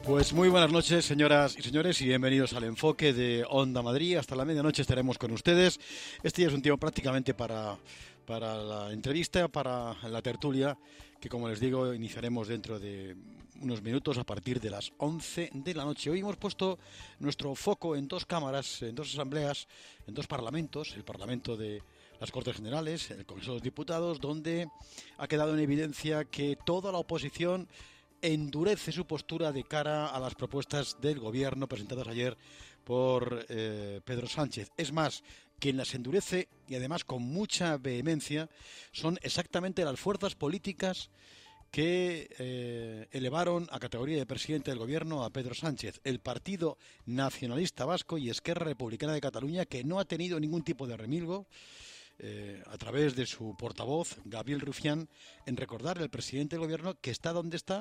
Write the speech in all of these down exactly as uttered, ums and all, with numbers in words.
Pues muy buenas noches, señoras y señores, y bienvenidos al Enfoque de Onda Madrid. Hasta la medianoche estaremos con ustedes. Este ya es un tiempo prácticamente para, para la entrevista, para la tertulia, que como les digo, iniciaremos dentro de unos minutos a partir de las once de la noche. Hoy hemos puesto nuestro foco en dos cámaras, en dos asambleas, en dos parlamentos, el Parlamento de las Cortes Generales, el Congreso de los Diputados, donde ha quedado en evidencia que toda la oposición endurece su postura de cara a las propuestas del gobierno presentadas ayer por eh, Pedro Sánchez. Es más, quien las endurece, y además con mucha vehemencia, son exactamente las fuerzas políticas que eh, elevaron a categoría de presidente del gobierno a Pedro Sánchez. El Partido Nacionalista Vasco y Esquerra Republicana de Cataluña, que no ha tenido ningún tipo de remilgo, Eh, a través de su portavoz, Gabriel Rufián, en recordar al presidente del gobierno que está donde está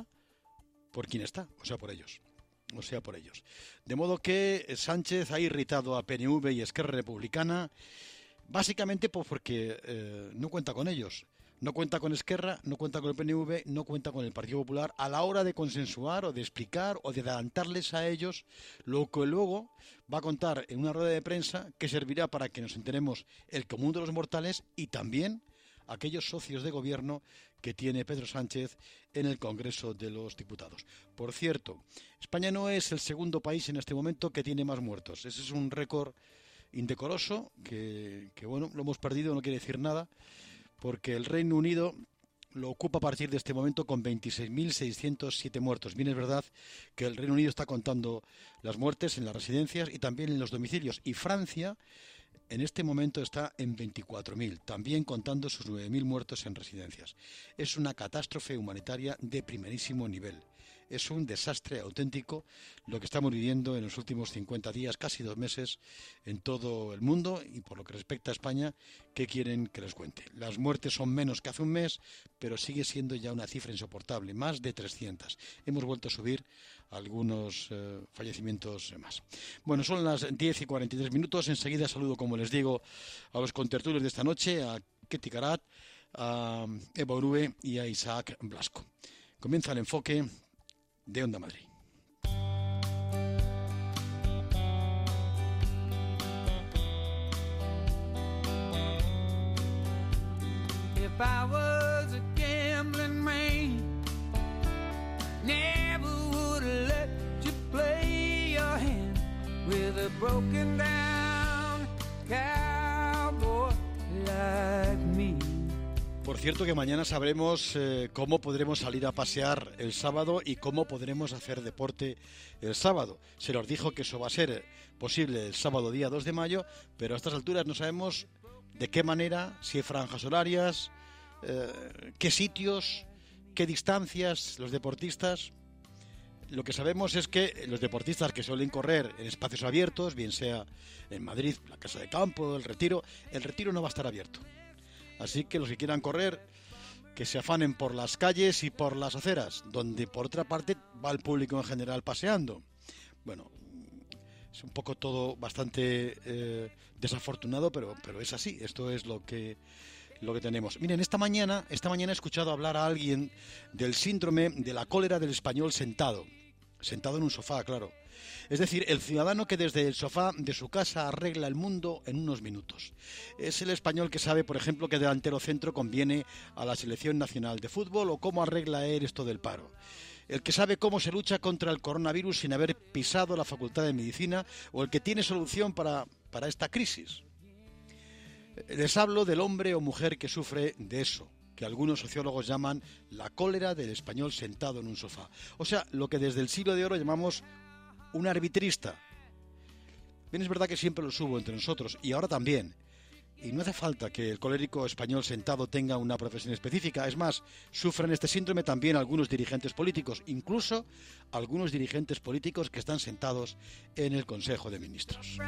por quien está, o sea, por ellos. O sea, por ellos. De modo que Sánchez ha irritado a P N V y Esquerra Republicana, básicamente pues porque eh, no cuenta con ellos. No cuenta con Esquerra, no cuenta con el P N V, no cuenta con el Partido Popular a la hora de consensuar o de explicar o de adelantarles a ellos lo que luego va a contar en una rueda de prensa que servirá para que nos enteremos el común de los mortales y también aquellos socios de gobierno que tiene Pedro Sánchez en el Congreso de los Diputados. Por cierto, España no es el segundo país en este momento que tiene más muertos. Ese es un récord indecoroso que, que bueno, lo hemos perdido, no quiere decir nada, porque el Reino Unido lo ocupa a partir de este momento con veintiséis mil seiscientos siete muertos. Bien es verdad que el Reino Unido está contando las muertes en las residencias y también en los domicilios. Y Francia en este momento está en veinticuatro mil, también contando sus nueve mil muertos en residencias. Es una catástrofe humanitaria de primerísimo nivel. Es un desastre auténtico lo que estamos viviendo en los últimos cincuenta días, casi dos meses, en todo el mundo. Y por lo que respecta a España, ¿qué quieren que les cuente? Las muertes son menos que hace un mes, pero sigue siendo ya una cifra insoportable, más de trescientas. Hemos vuelto a subir algunos eh, fallecimientos más. Bueno, son las diez y cuarenta y tres minutos. Enseguida saludo, como les digo, a los contertulios de esta noche, a Ketty Carat, a Eva Orue y a Isaac Blasco. Comienza el Enfoque de Onda Madrid. If I was a gambling man, never would have let you play your hand with a broken down cowboy like me. Por cierto que mañana sabremos eh, cómo podremos salir a pasear el sábado y cómo podremos hacer deporte el sábado. Se nos dijo que eso va a ser posible el sábado día dos de mayo, pero a estas alturas no sabemos de qué manera, si hay franjas horarias, eh, qué sitios, qué distancias los deportistas. Lo que sabemos es que los deportistas que suelen correr en espacios abiertos, bien sea en Madrid, la Casa de Campo, el Retiro, el Retiro no va a estar abierto. Así que los que quieran correr, que se afanen por las calles y por las aceras, donde por otra parte va el público en general paseando. Bueno, es un poco todo bastante eh, desafortunado, pero, pero es así. Esto es lo que, lo que tenemos. Miren, esta mañana, esta mañana he escuchado hablar a alguien del síndrome de la cólera del español sentado. Sentado en un sofá, claro. Es decir, el ciudadano que desde el sofá de su casa arregla el mundo en unos minutos. Es el español que sabe, por ejemplo, que delantero centro conviene a la selección nacional de fútbol o cómo arregla él esto del paro. El que sabe cómo se lucha contra el coronavirus sin haber pisado la Facultad de Medicina o el que tiene solución para, para esta crisis. Les hablo del hombre o mujer que sufre de eso, que algunos sociólogos llaman la cólera del español sentado en un sofá. O sea, lo que desde el siglo de oro llamamos un arbitrista. Bien, es verdad que siempre los hubo entre nosotros, y ahora también. Y no hace falta que el colérico español sentado tenga una profesión específica. Es más, sufren este síndrome también algunos dirigentes políticos, incluso algunos dirigentes políticos que están sentados en el Consejo de Ministros.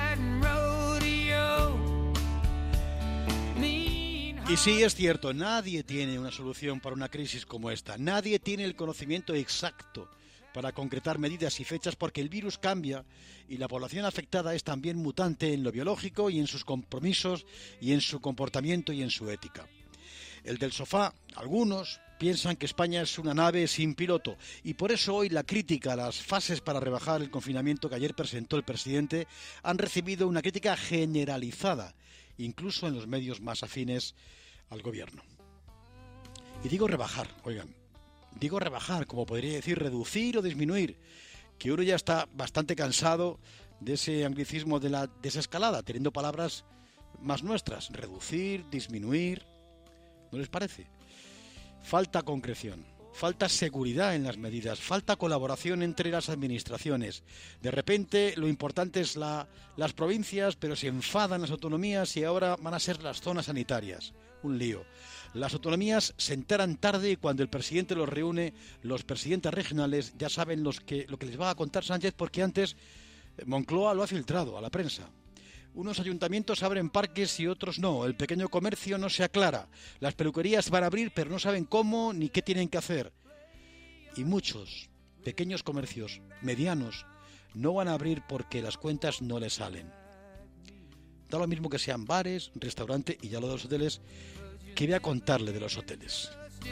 Y sí, es cierto, nadie tiene una solución para una crisis como esta. Nadie tiene el conocimiento exacto para concretar medidas y fechas, porque el virus cambia y la población afectada es también mutante en lo biológico y en sus compromisos y en su comportamiento y en su ética. El del sofá, algunos, piensan que España es una nave sin piloto y por eso hoy la crítica a las fases para rebajar el confinamiento que ayer presentó el presidente han recibido una crítica generalizada, incluso en los medios más afines al gobierno. Y digo rebajar, oigan, digo rebajar, como podría decir reducir o disminuir, que uno ya está bastante cansado de ese anglicismo de la desescalada, teniendo palabras más nuestras, reducir, disminuir, ¿no les parece? Falta concreción, falta seguridad en las medidas, falta colaboración entre las administraciones. De repente lo importante es la, las provincias, pero se enfadan las autonomías y ahora van a ser las zonas sanitarias. Un lío. Las autonomías se enteran tarde y cuando el presidente los reúne, los presidentes regionales ya saben los que, lo que les va a contar Sánchez porque antes Moncloa lo ha filtrado a la prensa. Unos ayuntamientos abren parques y otros no. El pequeño comercio no se aclara. Las peluquerías van a abrir pero no saben cómo ni qué tienen que hacer. Y muchos pequeños comercios, medianos, no van a abrir porque las cuentas no les salen. Da lo mismo que sean bares, restaurantes y ya lo de los hoteles, que voy a contarle de los hoteles.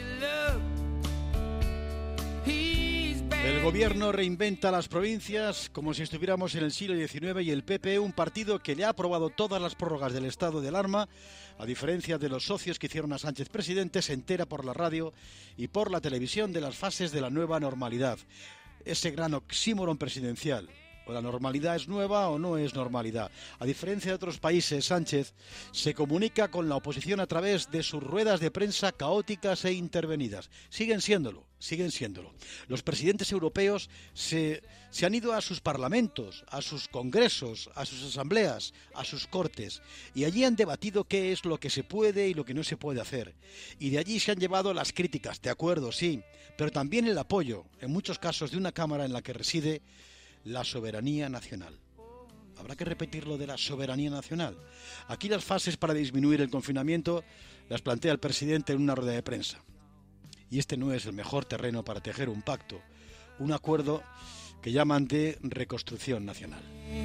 El gobierno reinventa las provincias como si estuviéramos en el siglo diecinueve y el P P, un partido que le ha aprobado todas las prórrogas del estado de alarma, a diferencia de los socios que hicieron a Sánchez presidente, se entera por la radio y por la televisión de las fases de la nueva normalidad. Ese gran oxímoron presidencial. O la normalidad es nueva o no es normalidad. A diferencia de otros países, Sánchez se comunica con la oposición a través de sus ruedas de prensa caóticas e intervenidas. Siguen siéndolo, siguen siéndolo. Los presidentes europeos se, se han ido a sus parlamentos, a sus congresos, a sus asambleas, a sus cortes, y allí han debatido qué es lo que se puede y lo que no se puede hacer. Y de allí se han llevado las críticas, de acuerdo, sí, pero también el apoyo, en muchos casos, de una Cámara en la que reside la soberanía nacional. Habrá que repetir lo de la soberanía nacional. Aquí las fases para disminuir el confinamiento las plantea el presidente en una rueda de prensa. Y este no es el mejor terreno para tejer un pacto, un acuerdo que llaman de reconstrucción nacional.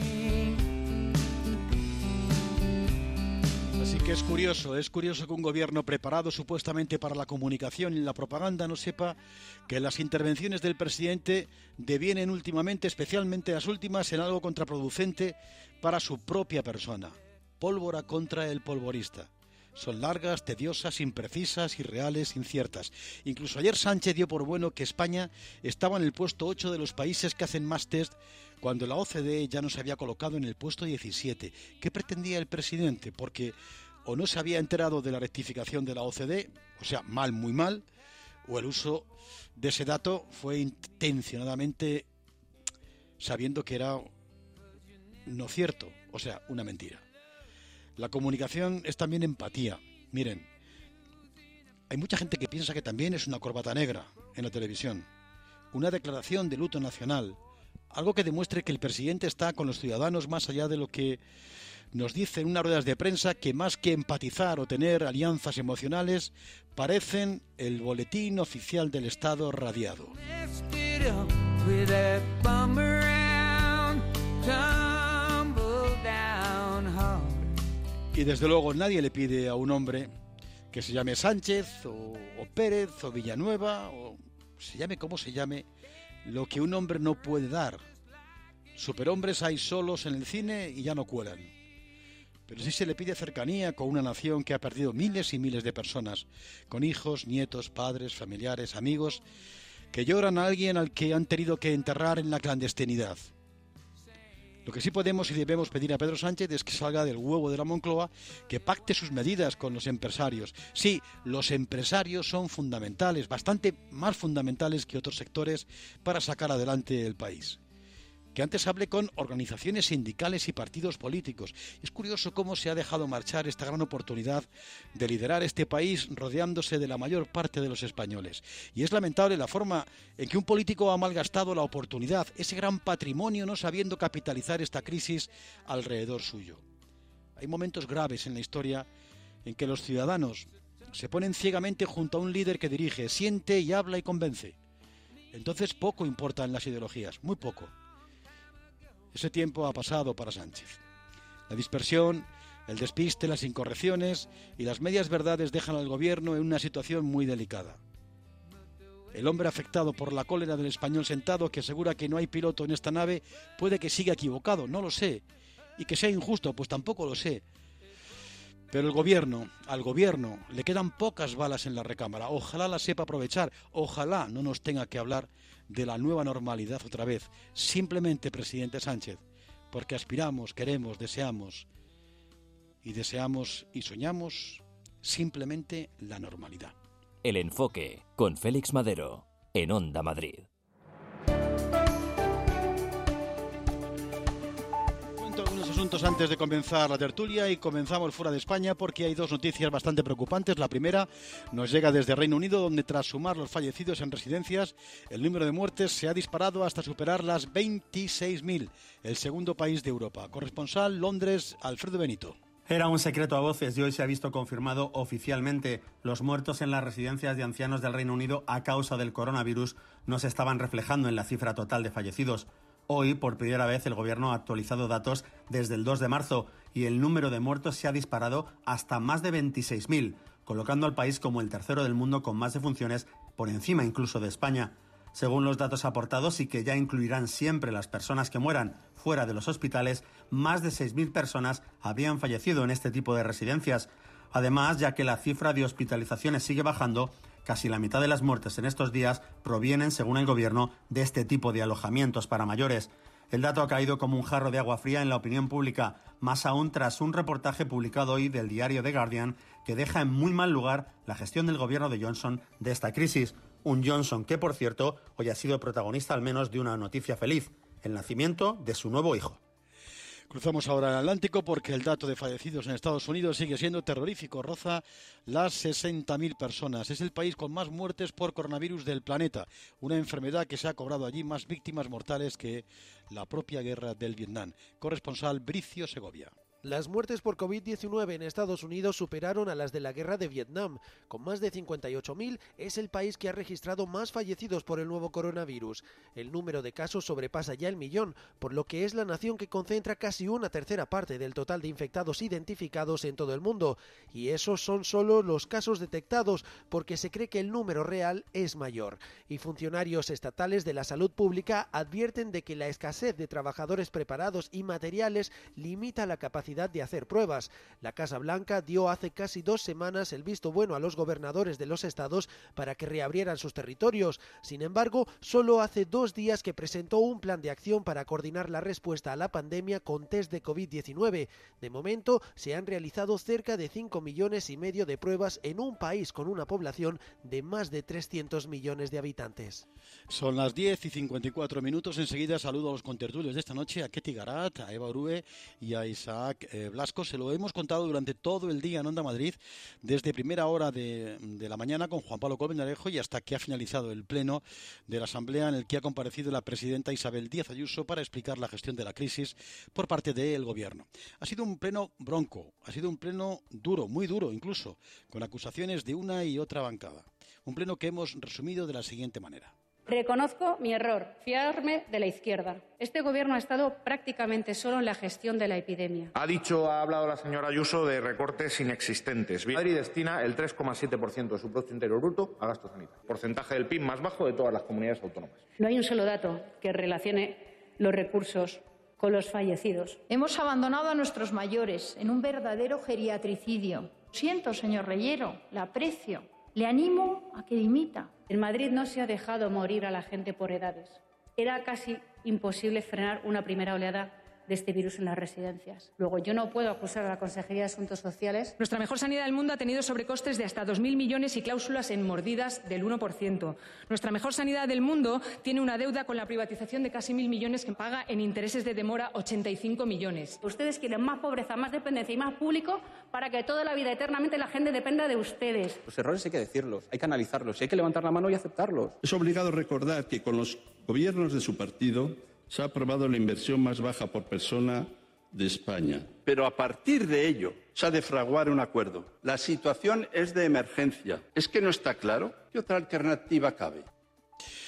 Así que es curioso, es curioso que un gobierno preparado supuestamente para la comunicación y la propaganda no sepa que las intervenciones del presidente devienen últimamente, especialmente las últimas, en algo contraproducente para su propia persona. Pólvora contra el polvorista. Son largas, tediosas, imprecisas, irreales, inciertas. Incluso ayer Sánchez dio por bueno que España estaba en el puesto ocho de los países que hacen más test, cuando la O C D E ya nos había colocado en el puesto diecisiete. ¿Qué pretendía el presidente? Porque o no se había enterado de la rectificación de la O C D E, o sea, mal, muy mal, o el uso de ese dato fue intencionadamente sabiendo que era no cierto, o sea, una mentira. La comunicación es también empatía. Miren, hay mucha gente que piensa que también es una corbata negra en la televisión, una declaración de luto nacional, algo que demuestre que el presidente está con los ciudadanos más allá de lo que nos dice en unas ruedas de prensa, que más que empatizar o tener alianzas emocionales, parecen el boletín oficial del Estado radiado. Y desde luego nadie le pide a un hombre que se llame Sánchez o, o Pérez o Villanueva o se llame como se llame, lo que un hombre no puede dar. Superhombres hay solos en el cine y ya no cuelan. Pero sí se le pide cercanía con una nación que ha perdido miles y miles de personas, con hijos, nietos, padres, familiares, amigos, que lloran a alguien al que han tenido que enterrar en la clandestinidad. Lo que sí podemos y debemos pedir a Pedro Sánchez es que salga del huevo de la Moncloa, que pacte sus medidas con los empresarios. Sí, los empresarios son fundamentales, bastante más fundamentales que otros sectores para sacar adelante el país. Que antes hable con organizaciones sindicales y partidos políticos. Es curioso cómo se ha dejado marchar esta gran oportunidad de liderar este país rodeándose de la mayor parte de los españoles. Y es lamentable la forma en que un político ha malgastado la oportunidad, ese gran patrimonio, no sabiendo capitalizar esta crisis alrededor suyo. Hay momentos graves en la historia en que los ciudadanos se ponen ciegamente junto a un líder que dirige, siente y habla y convence. Entonces poco importan las ideologías, muy poco. Ese tiempo ha pasado para Sánchez. La dispersión, el despiste, las incorrecciones y las medias verdades dejan al gobierno en una situación muy delicada. El hombre afectado por la cólera del español sentado que asegura que no hay piloto en esta nave puede que siga equivocado, no lo sé. Y que sea injusto, pues tampoco lo sé. Pero el gobierno, al gobierno, le quedan pocas balas en la recámara. Ojalá la sepa aprovechar. Ojalá no nos tenga que hablar de la nueva normalidad otra vez. Simplemente, presidente Sánchez, porque aspiramos, queremos, deseamos y deseamos y soñamos simplemente la normalidad. El Enfoque, con Félix Madero, en Onda Madrid. Cuento algunos asuntos antes de comenzar la tertulia y comenzamos fuera de España porque hay dos noticias bastante preocupantes. La primera nos llega desde Reino Unido, donde tras sumar los fallecidos en residencias, el número de muertes se ha disparado hasta superar las veintiséis mil, el segundo país de Europa. Corresponsal Londres, Alfredo Benito. Era un secreto a voces y hoy se ha visto confirmado oficialmente. Los muertos en las residencias de ancianos del Reino Unido a causa del coronavirus no se estaban reflejando en la cifra total de fallecidos. Hoy, por primera vez, el Gobierno ha actualizado datos desde el dos de marzo y el número de muertos se ha disparado hasta más de veintiséis mil, colocando al país como el tercero del mundo con más defunciones, por encima incluso de España. Según los datos aportados y que ya incluirán siempre las personas que mueran fuera de los hospitales, más de seis mil personas habrían fallecido en este tipo de residencias. Además, ya que la cifra de hospitalizaciones sigue bajando, casi la mitad de las muertes en estos días provienen, según el Gobierno, de este tipo de alojamientos para mayores. El dato ha caído como un jarro de agua fría en la opinión pública, más aún tras un reportaje publicado hoy del diario The Guardian que deja en muy mal lugar la gestión del Gobierno de Johnson de esta crisis. Un Johnson que, por cierto, hoy ha sido protagonista al menos de una noticia feliz, el nacimiento de su nuevo hijo. Cruzamos ahora el Atlántico porque el dato de fallecidos en Estados Unidos sigue siendo terrorífico, roza las sesenta mil personas. Es el país con más muertes por coronavirus del planeta, una enfermedad que se ha cobrado allí más víctimas mortales que la propia guerra del Vietnam. Corresponsal Bricio Segovia. Las muertes por COVID diecinueve en Estados Unidos superaron a las de la guerra de Vietnam. Con más de cincuenta y ocho mil, es el país que ha registrado más fallecidos por el nuevo coronavirus. El número de casos sobrepasa ya el millón, por lo que es la nación que concentra casi una tercera parte del total de infectados identificados en todo el mundo. Y esos son solo los casos detectados, porque se cree que el número real es mayor. Y funcionarios estatales de la salud pública advierten de que la escasez de trabajadores preparados y materiales limita la capacidad de hacer pruebas. La Casa Blanca dio hace casi dos semanas el visto bueno a los gobernadores de los estados para que reabrieran sus territorios. Sin embargo, solo hace dos días que presentó un plan de acción para coordinar la respuesta a la pandemia con test de COVID diecinueve. De momento, se han realizado cerca de cinco millones y medio de pruebas en un país con una población de más de trescientos millones de habitantes. Son las diez y cincuenta y cuatro minutos. Enseguida saludo a los contertulios de esta noche, a Ketty Garat, a Eva Orue y a Isaac Eh, Blasco. Se lo hemos contado durante todo el día en Onda Madrid, desde primera hora de, de la mañana con Juan Pablo Colmenarejo y hasta que ha finalizado el pleno de la Asamblea en el que ha comparecido la presidenta Isabel Díaz Ayuso para explicar la gestión de la crisis por parte del Gobierno. Ha sido un pleno bronco, ha sido un pleno duro, muy duro incluso, con acusaciones de una y otra bancada. Un pleno que hemos resumido de la siguiente manera. Reconozco mi error, fiarme de la izquierda. Este Gobierno ha estado prácticamente solo en la gestión de la epidemia. Ha dicho, ha hablado la señora Ayuso de recortes inexistentes. Madrid destina el tres coma siete por ciento de su Producto Interior Bruto a gasto sanitario, porcentaje del P I B más bajo de todas las comunidades autónomas. No hay un solo dato que relacione los recursos con los fallecidos. Hemos abandonado a nuestros mayores en un verdadero geriatricidio. Siento, señor Reyero, le aprecio. Le animo a que dimita. En Madrid no se ha dejado morir a la gente por edades. Era casi imposible frenar una primera oleada de este virus en las residencias. Luego, yo no puedo acusar a la Consejería de Asuntos Sociales. Nuestra mejor sanidad del mundo ha tenido sobrecostes de hasta dos mil millones y cláusulas en mordidas del uno por ciento. Nuestra mejor sanidad del mundo tiene una deuda con la privatización de casi mil millones que paga en intereses de demora ochenta y cinco millones. Ustedes quieren más pobreza, más dependencia y más público para que toda la vida eternamente la gente dependa de ustedes. Los errores hay que decirlos, hay que analizarlos, hay que levantar la mano y aceptarlos. Es obligado recordar que con los gobiernos de su partido se ha aprobado la inversión más baja por persona de España. Pero a partir de ello se ha de fraguar un acuerdo. La situación es de emergencia. ¿Es que no está claro? ¿Qué otra alternativa cabe?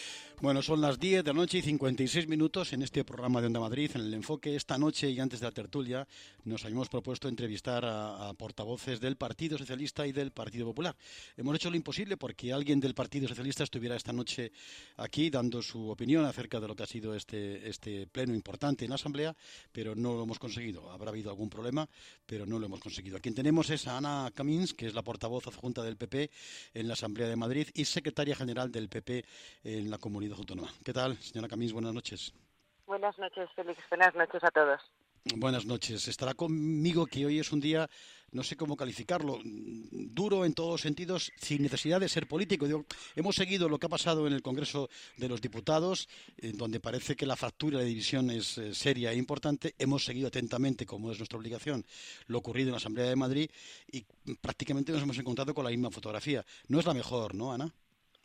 Bueno, son las diez de la noche y cincuenta y seis minutos en este programa de Onda Madrid, en el enfoque. Esta noche y antes de la tertulia nos habíamos propuesto entrevistar a, a portavoces del Partido Socialista y del Partido Popular. Hemos hecho lo imposible porque alguien del Partido Socialista estuviera esta noche aquí dando su opinión acerca de lo que ha sido este, este pleno importante en la Asamblea, pero no lo hemos conseguido. Habrá habido algún problema, pero no lo hemos conseguido. A quien tenemos es a Ana Camins, que es la portavoz adjunta del P P en la Asamblea de Madrid y secretaria general del P P en la Comunidad Autónoma. ¿Qué tal, señora Camins? Buenas noches. Buenas noches, Félix. Buenas noches a todos. Buenas noches. Estará conmigo que hoy es un día, no sé cómo calificarlo, duro en todos sentidos, sin necesidad de ser político. Digo, hemos seguido lo que ha pasado en el Congreso de los Diputados, en donde parece que la fractura y la división es eh, seria e importante. Hemos seguido atentamente, como es nuestra obligación, lo ocurrido en la Asamblea de Madrid y prácticamente nos hemos encontrado con la misma fotografía. No es la mejor, ¿no, Ana?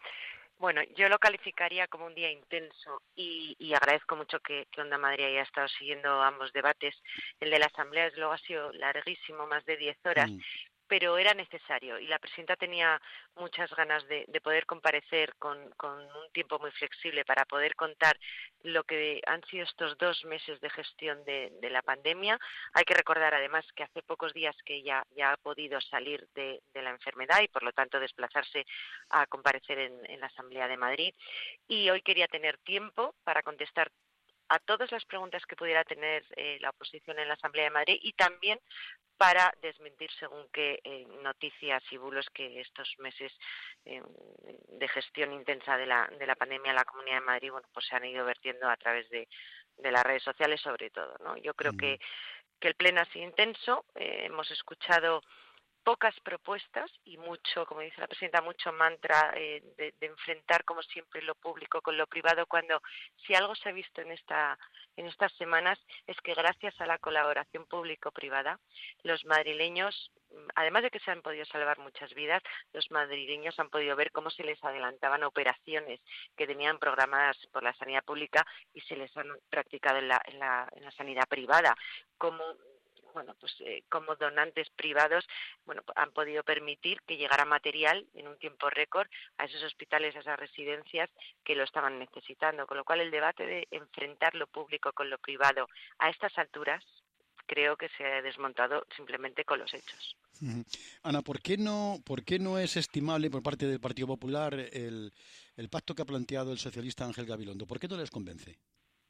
Bueno, yo lo calificaría como un día intenso y, y agradezco mucho que, que Onda Madrid haya estado siguiendo ambos debates. El de la Asamblea, desde luego, ha sido larguísimo, más de diez horas, mm. pero era necesario y la presidenta tenía muchas ganas de, de poder comparecer con, con un tiempo muy flexible para poder contar lo que han sido estos dos meses de gestión de, de la pandemia. Hay que recordar además que hace pocos días que ella ya ha podido salir de, de la enfermedad y por lo tanto desplazarse a comparecer en, en la Asamblea de Madrid, y hoy quería tener tiempo para contestar a todas las preguntas que pudiera tener eh, la oposición en la Asamblea de Madrid y también para desmentir según qué eh, noticias y bulos que estos meses eh, de gestión intensa de la de la pandemia en la Comunidad de Madrid, bueno, pues se han ido vertiendo a través de, de las redes sociales sobre todo, ¿no? Yo creo mm. que, que el pleno ha sido intenso, eh, hemos escuchado pocas propuestas y mucho, como dice la presidenta, mucho mantra eh, de, de enfrentar como siempre lo público con lo privado, cuando si algo se ha visto en esta en estas semanas es que gracias a la colaboración público-privada los madrileños, además de que se han podido salvar muchas vidas, los madrileños han podido ver cómo se les adelantaban operaciones que tenían programadas por la sanidad pública y se les han practicado en la, en la, en la sanidad privada, como bueno, pues eh, como donantes privados, bueno, han podido permitir que llegara material en un tiempo récord a esos hospitales, a esas residencias que lo estaban necesitando, con lo cual el debate de enfrentar lo público con lo privado a estas alturas creo que se ha desmontado simplemente con los hechos. Ana, ¿por qué no, por qué no es estimable por parte del Partido Popular el, el pacto que ha planteado el socialista Ángel Gabilondo? ¿Por qué no les convence?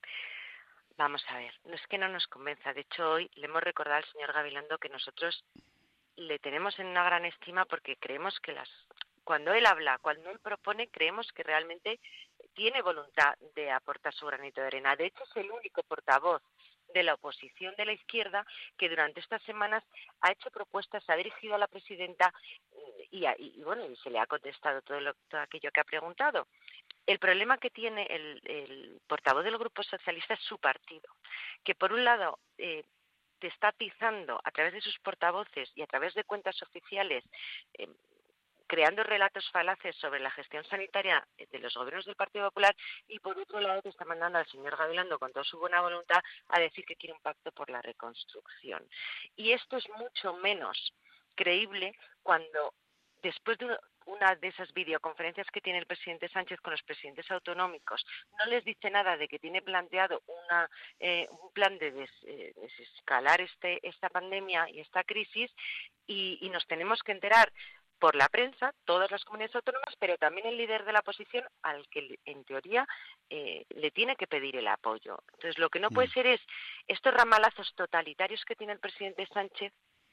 Vamos a ver, no es que no nos convenza. De hecho, hoy le hemos recordado al señor Gabilondo que nosotros le tenemos en una gran estima porque creemos que las cuando él habla, cuando él propone, creemos que realmente tiene voluntad de aportar su granito de arena. De hecho, es el único portavoz de la oposición de la izquierda que durante estas semanas ha hecho propuestas, ha dirigido a la presidenta y, y, y bueno, y se le ha contestado todo, lo, todo aquello que ha preguntado. El problema que tiene el, el portavoz del Grupo Socialista es su partido, que por un lado eh, te está atizando a través de sus portavoces y a través de cuentas oficiales, eh, creando relatos falaces sobre la gestión sanitaria de los gobiernos del Partido Popular, y por otro lado te está mandando al señor Gabilondo con toda su buena voluntad a decir que quiere un pacto por la reconstrucción. Y esto es mucho menos creíble cuando después de una de esas videoconferencias que tiene el presidente Sánchez con los presidentes autonómicos, no les dice nada de que tiene planteado una, eh, un plan de des, eh, desescalar este, esta pandemia y esta crisis, y, y nos tenemos que enterar por la prensa, todas las comunidades autónomas, pero también el líder de la oposición, al que en teoría eh, le tiene que pedir el apoyo. Entonces, lo que no puede ser es estos ramalazos totalitarios que tiene el presidente Sánchez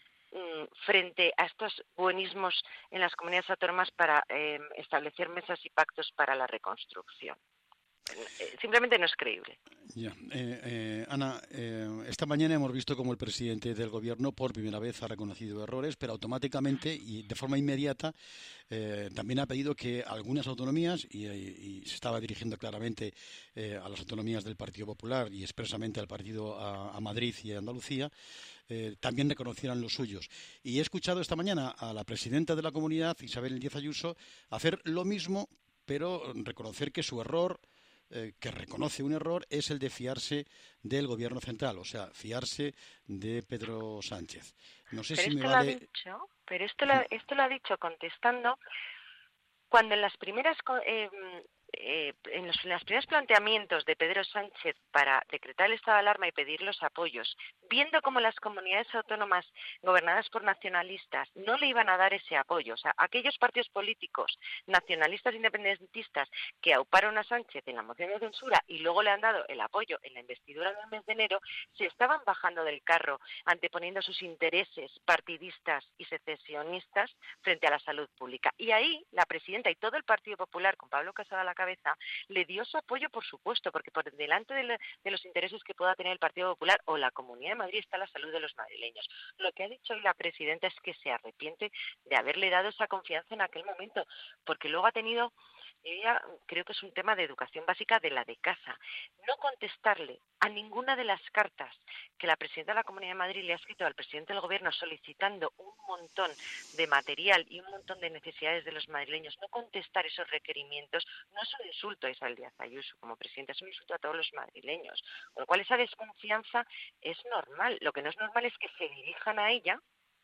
frente a estos buenismos en las comunidades autónomas para eh, establecer mesas y pactos para la reconstrucción. Simplemente no es creíble. Ya. Eh, eh, Ana, eh, esta mañana hemos visto cómo el presidente del Gobierno por primera vez ha reconocido errores, pero automáticamente y de forma inmediata eh, también ha pedido que algunas autonomías, y, y se estaba dirigiendo claramente eh, a las autonomías del Partido Popular y expresamente al partido a, a Madrid y a Andalucía, eh, también reconocieran los suyos. Y he escuchado esta mañana a la presidenta de la comunidad, Isabel Díaz Ayuso, hacer lo mismo, pero reconocer que su error, Eh, que reconoce un error, es el de fiarse del Gobierno central, o sea, fiarse de Pedro Sánchez. No sé pero si esto me vale... lo ha dicho, pero esto lo, esto lo ha dicho contestando cuando en las primeras eh, eh, en, los, en los primeros planteamientos de Pedro Sánchez para decretar el estado de alarma y pedir los apoyos, viendo cómo las comunidades autónomas gobernadas por nacionalistas no le iban a dar ese apoyo, o sea, aquellos partidos políticos nacionalistas independentistas que auparon a Sánchez en la moción de censura y luego le han dado el apoyo en la investidura del mes de enero, se estaban bajando del carro, anteponiendo sus intereses partidistas y secesionistas frente a la salud pública. Y ahí la presidenta y todo el Partido Popular, con Pablo Casado a la cabeza, le dio su apoyo, por supuesto, porque por delante de, la, de los intereses que pueda tener el Partido Popular o la Comunidad de Madrid está la salud de los madrileños. Lo que ha dicho hoy la presidenta es que se arrepiente de haberle dado esa confianza en aquel momento, porque luego ha tenido, ella creo que es un tema de educación básica de la de casa, no contestarle a ninguna de las cartas que la presidenta de la Comunidad de Madrid le ha escrito al presidente del Gobierno solicitando un montón de material y un montón de necesidades de los madrileños, no contestar esos requerimientos no es un insulto a Isabel Díaz Ayuso como presidenta, es un insulto a todos los madrileños, con lo cual esa desconfianza es normal. Lo que no es normal es que se dirijan a ella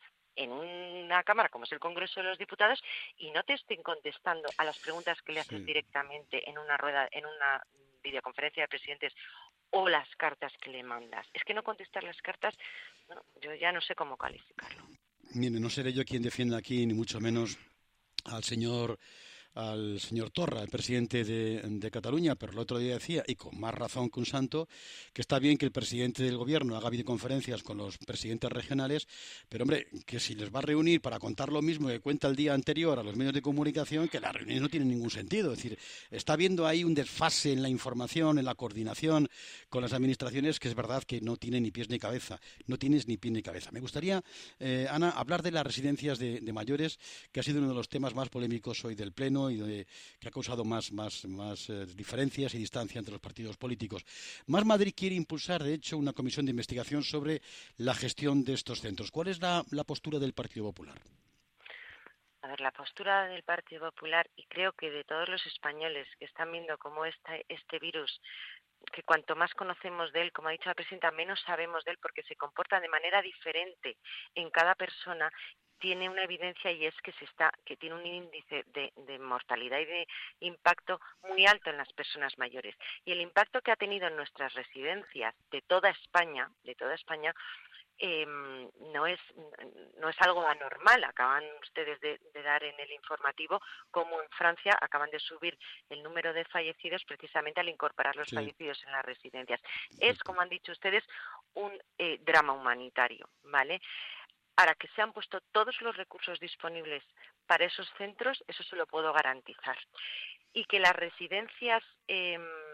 en una cámara como es el Congreso de los Diputados y no te estén contestando a las preguntas que le haces sí. directamente en una rueda, en una videoconferencia de presidentes o las cartas que le mandas. Es que no contestar las cartas, bueno, yo ya no sé cómo calificarlo. Mire, no seré yo quien defienda aquí, ni mucho menos al señor al señor Torra, el presidente de, de Cataluña, pero el otro día decía, y con más razón que un santo, que está bien que el presidente del gobierno haga videoconferencias con los presidentes regionales, pero hombre, que si les va a reunir para contar lo mismo que cuenta el día anterior a los medios de comunicación, que las reuniones no tienen ningún sentido. Es decir, está habiendo ahí un desfase en la información, en la coordinación con las administraciones, que es verdad que no tiene ni pies ni cabeza, no tienes ni pie ni cabeza. Me gustaría, eh, Ana, hablar de las residencias de, de mayores, que ha sido uno de los temas más polémicos hoy del Pleno y de, que ha causado más, más, más eh, diferencias y distancia entre los partidos políticos. Más Madrid quiere impulsar, de hecho, una comisión de investigación sobre la gestión de estos centros. ¿Cuál es la, la postura del Partido Popular? A ver, la postura del Partido Popular, y creo que de todos los españoles que están viendo cómo este, este virus, que cuanto más conocemos de él, como ha dicho la presidenta, menos sabemos de él porque se comporta de manera diferente en cada persona, tiene una evidencia y es que se está que tiene un índice de, de mortalidad y de impacto muy alto en las personas mayores. Y el impacto que ha tenido en nuestras residencias de toda España, de toda España, eh, no es no es algo anormal. Acaban ustedes de, de dar en el informativo como en Francia acaban de subir el número de fallecidos precisamente al incorporar los sí. fallecidos en las residencias. Es, como han dicho ustedes, un eh, drama humanitario, ¿vale? Ahora, que se han puesto todos los recursos disponibles para esos centros, eso se lo puedo garantizar. Y que las residencias eh,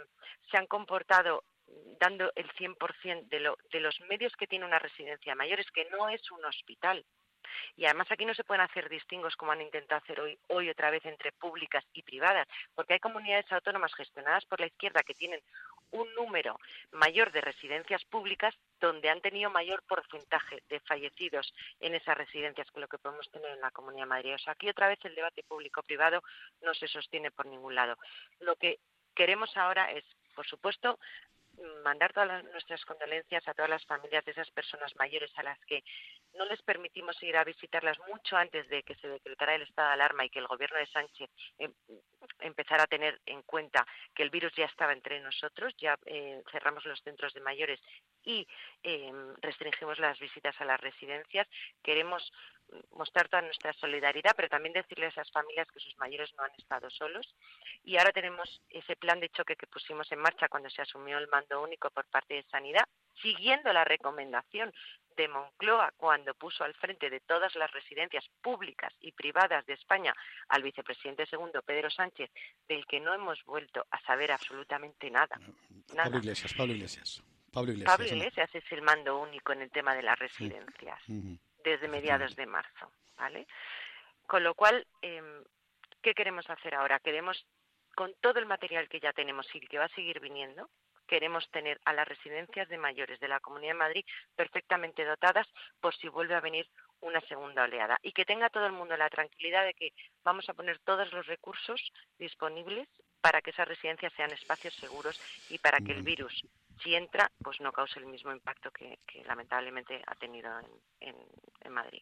se han comportado dando el cien por ciento de, lo, de los medios que tiene una residencia de mayores, que no es un hospital. Y además aquí no se pueden hacer distingos como han intentado hacer hoy, hoy otra vez entre públicas y privadas, porque hay comunidades autónomas gestionadas por la izquierda que tienen un número mayor de residencias públicas donde han tenido mayor porcentaje de fallecidos en esas residencias que lo que podemos tener en la Comunidad de Madrid. O sea, aquí otra vez el debate público-privado no se sostiene por ningún lado. Lo que queremos ahora es, por supuesto, mandar todas las, nuestras condolencias a todas las familias de esas personas mayores a las que no les permitimos ir a visitarlas mucho antes de que se decretara el estado de alarma y que el gobierno de Sánchez eh, empezara a tener en cuenta que el virus ya estaba entre nosotros, ya eh, cerramos los centros de mayores y eh, restringimos las visitas a las residencias. Queremos mostrar toda nuestra solidaridad, pero también decirle a esas familias que sus mayores no han estado solos. Y ahora tenemos ese plan de choque que pusimos en marcha cuando se asumió el mando único por parte de Sanidad, siguiendo la recomendación de Moncloa cuando puso al frente de todas las residencias públicas y privadas de España al vicepresidente segundo, Pedro Sánchez, del que no hemos vuelto a saber absolutamente nada. nada. Pablo Iglesias, Pablo Iglesias. Pablo Iglesias, Pablo Iglesias ¿no? es el mando único en el tema de las residencias. Sí. Uh-huh. Desde mediados de marzo, ¿vale? Con lo cual, eh, ¿qué queremos hacer ahora? Queremos, con todo el material que ya tenemos y que va a seguir viniendo, queremos tener a las residencias de mayores de la Comunidad de Madrid perfectamente dotadas por si vuelve a venir una segunda oleada. Y que tenga todo el mundo la tranquilidad de que vamos a poner todos los recursos disponibles para que esas residencias sean espacios seguros y para que el virus, si entra, pues no cause el mismo impacto que, que lamentablemente ha tenido en, en, en Madrid.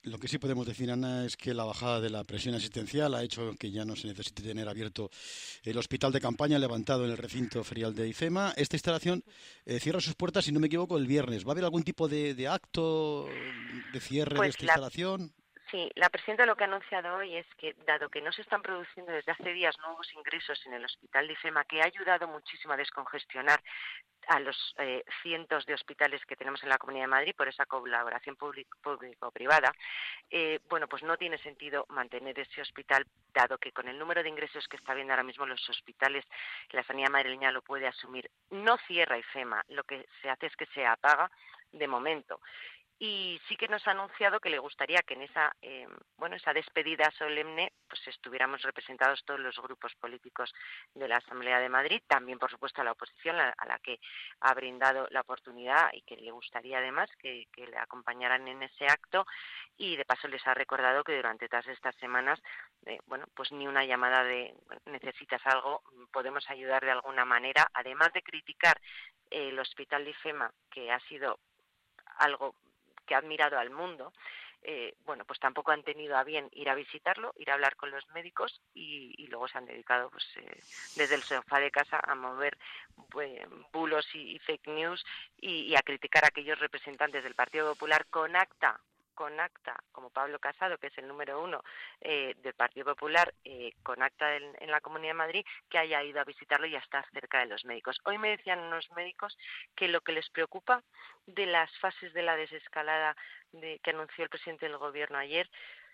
Lo que sí podemos decir, Ana, es que la bajada de la presión asistencial ha hecho que ya no se necesite tener abierto el hospital de campaña levantado en el recinto ferial de IFEMA. Esta instalación eh, cierra sus puertas, si no me equivoco, el viernes. ¿Va a haber algún tipo de, de acto de cierre pues de esta la... instalación? Sí, la presidenta lo que ha anunciado hoy es que, dado que no se están produciendo desde hace días nuevos ingresos en el hospital de IFEMA, que ha ayudado muchísimo a descongestionar a los eh, cientos de hospitales que tenemos en la Comunidad de Madrid por esa colaboración público-privada, eh, bueno, pues no tiene sentido mantener ese hospital, dado que con el número de ingresos que está viendo ahora mismo los hospitales, la sanidad madrileña lo puede asumir. No cierra IFEMA, lo que se hace es que se apaga de momento. Y sí que nos ha anunciado que le gustaría que en esa eh, bueno esa despedida solemne pues estuviéramos representados todos los grupos políticos de la Asamblea de Madrid, también por supuesto a la oposición a, a la que ha brindado la oportunidad y que le gustaría además que, que le acompañaran en ese acto, y de paso les ha recordado que durante todas estas semanas eh, bueno pues ni una llamada de necesitas algo, podemos ayudar de alguna manera, además de criticar eh, el hospital de IFEMA, que ha sido algo que ha admirado al mundo, eh, bueno, pues tampoco han tenido a bien ir a visitarlo, ir a hablar con los médicos y, y luego se han dedicado pues eh, desde el sofá de casa a mover pues, bulos y, y fake news y, y a criticar a aquellos representantes del Partido Popular con acta, con acta, como Pablo Casado, que es el número uno eh, del Partido Popular, eh, con acta en, en la Comunidad de Madrid, que haya ido a visitarlo y a estar cerca de los médicos. Hoy me decían unos médicos que lo que les preocupa de las fases de la desescalada de, que anunció el presidente del Gobierno ayer,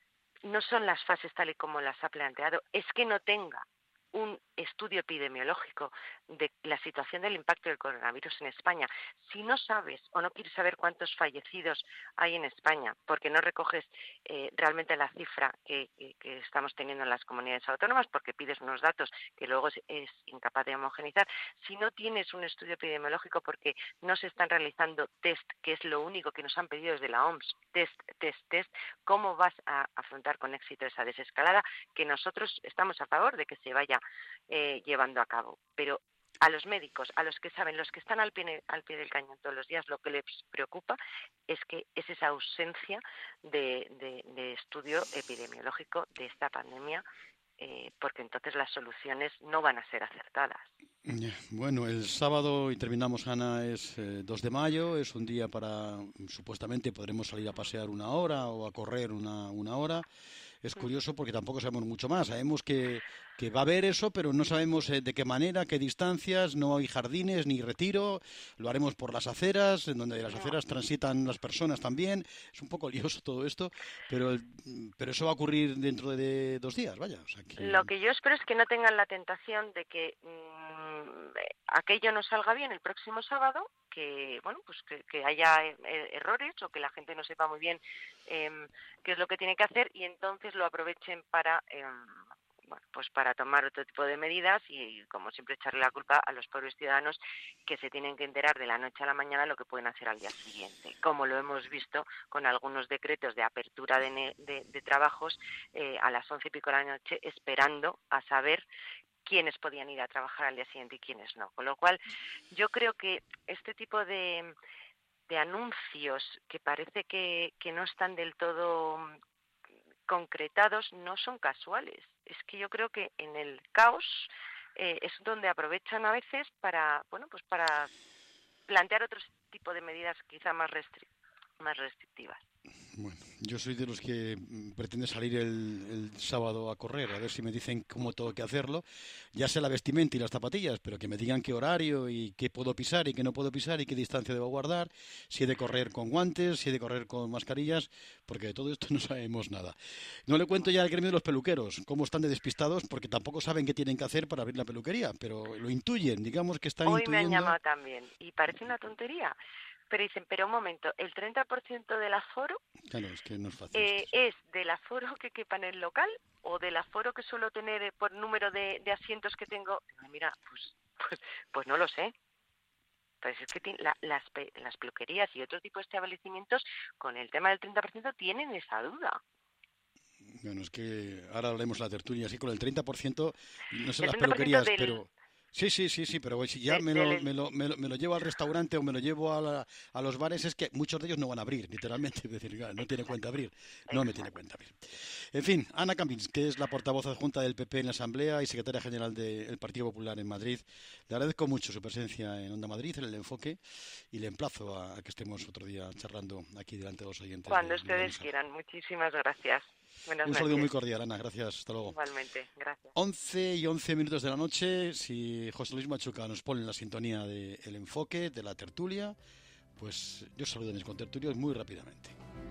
no son las fases tal y como las ha planteado, es que no tenga un estudio epidemiológico de la situación del impacto del coronavirus en España. Si no sabes o no quieres saber cuántos fallecidos hay en España, porque no recoges eh, realmente la cifra que, que, que estamos teniendo en las comunidades autónomas, porque pides unos datos que luego es, es incapaz de homogeneizar, si no tienes un estudio epidemiológico porque no se están realizando test, que es lo único que nos han pedido desde la O M S, test, test, test, ¿cómo vas a afrontar con éxito esa desescalada? Que nosotros estamos a favor de que se vaya Eh, llevando a cabo, pero a los médicos, a los que saben, los que están al pie, al pie del cañón todos los días, lo que les preocupa es que es esa ausencia de, de, de estudio epidemiológico de esta pandemia, eh, porque entonces las soluciones no van a ser acertadas. Bueno, el sábado, y terminamos, Ana, es eh, dos de mayo, es un día para, supuestamente podremos salir a pasear una hora o a correr una, una hora. Es curioso porque tampoco sabemos mucho más. Sabemos que, que va a haber eso, pero no sabemos eh, de qué manera, qué distancias, no hay jardines ni retiro. Lo haremos por las aceras, en donde las aceras transitan las personas también. Es un poco lioso todo esto, pero, pero eso va a ocurrir dentro de dos días, vaya. O sea que... Lo que yo espero es que no tengan la tentación de que mmm, aquello no salga bien el próximo sábado, que bueno pues que, que haya eh, errores o que la gente no sepa muy bien eh, qué es lo que tiene que hacer y entonces lo aprovechen para eh, bueno pues para tomar otro tipo de medidas y, como siempre, echarle la culpa a los pobres ciudadanos que se tienen que enterar de la noche a la mañana lo que pueden hacer al día siguiente, como lo hemos visto con algunos decretos de apertura de, de, de trabajos eh, a las once y pico de la noche, esperando a saber quiénes podían ir a trabajar al día siguiente y quiénes no. Con lo cual, yo creo que este tipo de, de anuncios que parece que, que no están del todo concretados no son casuales. Es que yo creo que en el caos eh, es donde aprovechan a veces para, bueno, pues para plantear otro tipo de medidas quizá más restri- más restrictivas. Bueno, yo soy de los que pretende salir el, el sábado a correr, a ver si me dicen cómo tengo que hacerlo. Ya sé la vestimenta y las zapatillas, pero que me digan qué horario y qué puedo pisar y qué no puedo pisar y qué distancia debo guardar, si he de correr con guantes, si he de correr con mascarillas, porque de todo esto no sabemos nada. No le cuento ya al gremio de los peluqueros, cómo están de despistados, porque tampoco saben qué tienen que hacer para abrir la peluquería, pero lo intuyen, digamos que están Hoy intuyendo... me han llamado también, y parece una tontería, pero dicen, pero un momento, el treinta por ciento del aforo Claro, es que no es fácil. eh, es del aforo que quepa en el local o del aforo que suelo tener eh, por número de, de asientos que tengo. Mira, pues, pues, pues no lo sé. Pues es que la, las, las peluquerías y otro tipo de establecimientos con el tema del treinta por ciento tienen esa duda. Bueno, es que ahora hablemos la tertulia, así con el treinta por ciento, no sé el las peluquerías, del... pero... Sí, sí, sí, sí, pero si ya De- me lo, del- me, lo, me, lo, me lo llevo al restaurante o me lo llevo a, la- a los bares, es que muchos de ellos no van a abrir, literalmente. Es decir, claro, no tiene cuenta abrir. No me tiene cuenta abrir. En fin, Ana Camins, que es la portavoz adjunta del P P en la Asamblea y secretaria general del Partido Popular en Madrid, le agradezco mucho su presencia en Onda Madrid, en el enfoque, y le emplazo a, a que estemos otro día charlando aquí delante de los oyentes. Cuando de- de la ustedes mesa. quieran. Muchísimas gracias. Buenas Un noches. saludo muy cordial, Ana. Gracias. Hasta luego. Igualmente, gracias. once y once minutos de la noche, si José Luis Machuca nos pone en la sintonía del enfoque, de la tertulia, pues yo saludo a mis contertulios muy rápidamente.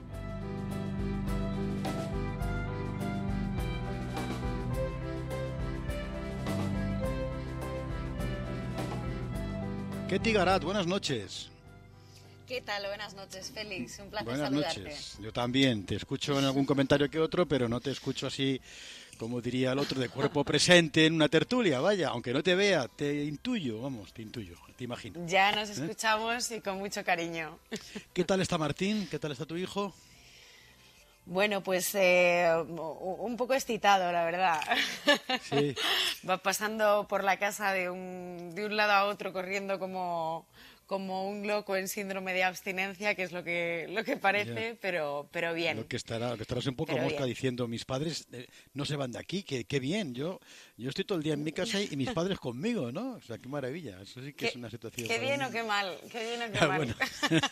Ketty Garat, buenas noches. ¿Qué tal? Buenas noches, Félix. Un placer Buenas saludarte. noches. Yo también. Te escucho en algún comentario que otro, pero no te escucho así, como diría el otro, de cuerpo presente en una tertulia. Vaya, aunque no te vea, te intuyo, vamos, te intuyo, te imagino. Ya nos ¿Eh? escuchamos y con mucho cariño. ¿Qué tal está Martín? ¿Qué tal está tu hijo? Bueno, pues eh, un poco excitado, la verdad. Sí. Va pasando por la casa de un, de un lado a otro, corriendo como, como un loco en síndrome de abstinencia, que es lo que, lo que parece, Ya. pero, pero bien. Lo que estará, lo que estarás un poco Pero mosca bien. diciendo, mis padres eh, no se van de aquí, que qué bien, yo yo estoy todo el día en mi casa y mis padres conmigo, ¿no? O sea, qué maravilla, eso sí que es una situación... Qué para bien mí. o qué mal, qué bien o qué Ah, mal. bueno.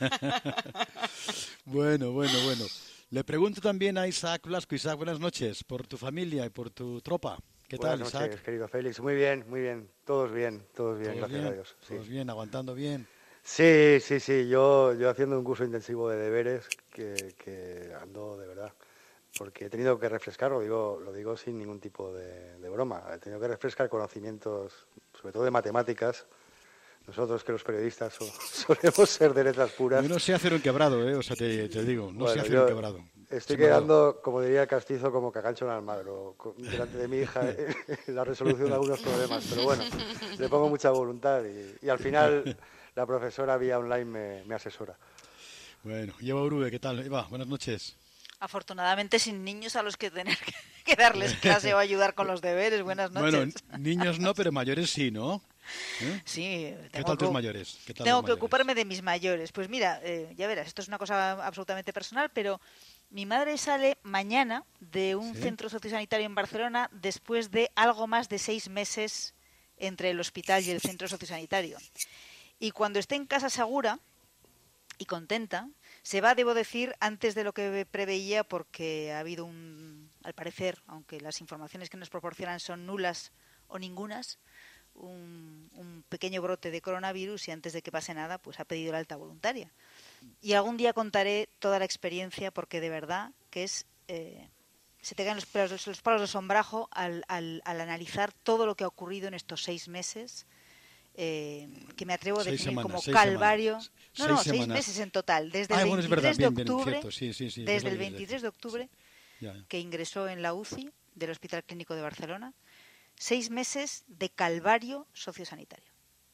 Bueno, bueno, bueno. Le pregunto también a Isaac Blasco. Isaac, buenas noches, por tu familia y por tu tropa. ¿Qué tal, Buenas Isaac? noches, querido Félix. Muy bien, muy bien. Todos bien, todos bien, ¿Todos gracias bien? a Dios. Sí. ¿Todos bien? ¿Aguantando bien? sí, sí, sí. Yo, yo haciendo un curso intensivo de deberes que, que ando de verdad. Porque he tenido que refrescar, lo digo, lo digo sin ningún tipo de, de broma. He tenido que refrescar conocimientos, sobre todo de matemáticas. Nosotros, que los periodistas so- solemos ser de letras puras. Yo no sé hacer un quebrado, ¿eh? O sea, te, te digo, no sé Bueno, hacer yo un quebrado. Estoy Se me ha dado. quedando, como diría Castizo, como cagancho en Almagro, con- delante de mi hija en la resolución de algunos problemas. Pero bueno, le pongo mucha voluntad y, y al final la profesora vía online me, me asesora. Bueno, y Eva Urube, ¿qué tal? Eva, buenas noches. Afortunadamente sin niños a los que tener que, que darles clase o ayudar con los deberes. Buenas noches. Bueno, niños no, pero mayores sí, ¿no? ¿Eh? Sí. ¿Qué tengo tal tus que- mayores? ¿Qué tal Tengo los que mayores? ocuparme de mis mayores. Pues mira, eh, ya verás, esto es una cosa absolutamente personal, pero mi madre sale mañana de un ¿Sí? centro sociosanitario en Barcelona después de algo más de seis meses entre el hospital y el centro sociosanitario. Y cuando esté en casa segura y contenta, se va, debo decir, antes de lo que preveía, porque ha habido un, al parecer, aunque las informaciones que nos proporcionan son nulas o ningunas, un, un pequeño brote de coronavirus y antes de que pase nada, pues ha pedido la alta voluntaria. Y algún día contaré toda la experiencia porque de verdad que es... Eh, se te caen los pelos, los palos de sombrajo al, al, al analizar todo lo que ha ocurrido en estos seis meses, eh, que me atrevo a Seis definir semanas, como seis calvario. semanas. No, Seis no, seis semanas. meses en total, desde Ah, el bueno, es verdad, veintitrés de bien, bien, octubre, cierto, sí, sí, sí, es desde lo el que quería veintitrés de octubre, Ya, ya. que ingresó en la U C I del Hospital Clínico de Barcelona, seis meses de calvario sociosanitario.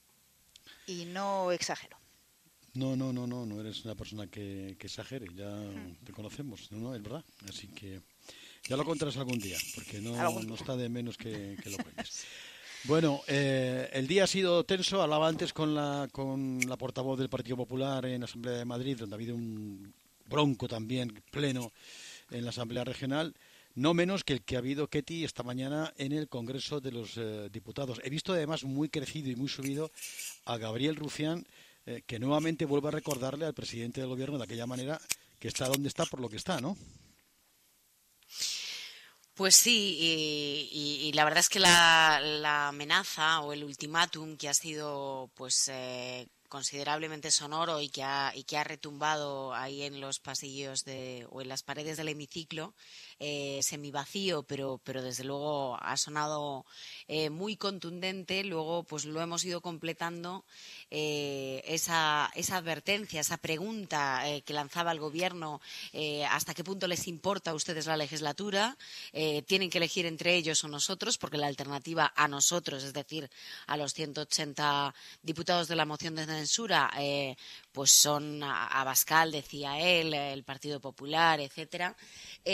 Y no exagero. No, no, no, no, no eres una persona que, que exagere, ya te conocemos, no, no, es verdad. Así que ya lo contarás algún día, porque no, Algún no día. está de menos que, que lo cuentes. Bueno, eh, el día ha sido tenso, hablaba antes con la, con la portavoz del Partido Popular en la Asamblea de Madrid, donde ha habido un bronco también pleno en la Asamblea Regional, no menos que el que ha habido, Ketty, esta mañana en el Congreso de los eh, Diputados. He visto además muy crecido y muy subido a Gabriel Rufián, eh, que nuevamente vuelve a recordarle al presidente del Gobierno de aquella manera que está donde está por lo que está, ¿no? Pues sí, y, y- y la verdad es que la, la amenaza o el ultimátum que ha sido pues eh, considerablemente sonoro y que ha y que ha retumbado ahí en los pasillos de o en las paredes del hemiciclo, eh, semivacío, pero pero desde luego ha sonado eh, muy contundente. Luego pues lo hemos ido completando eh, esa esa advertencia, esa pregunta eh, que lanzaba el gobierno, eh, hasta qué punto les importa a ustedes la legislatura, eh, tienen que elegir entre ellos o nosotros, porque la alternativa a nosotros, es decir, a los ciento ochenta diputados de la moción de censura, eh, pues son a- Abascal, decía él, el Partido Popular, etcétera. Eh,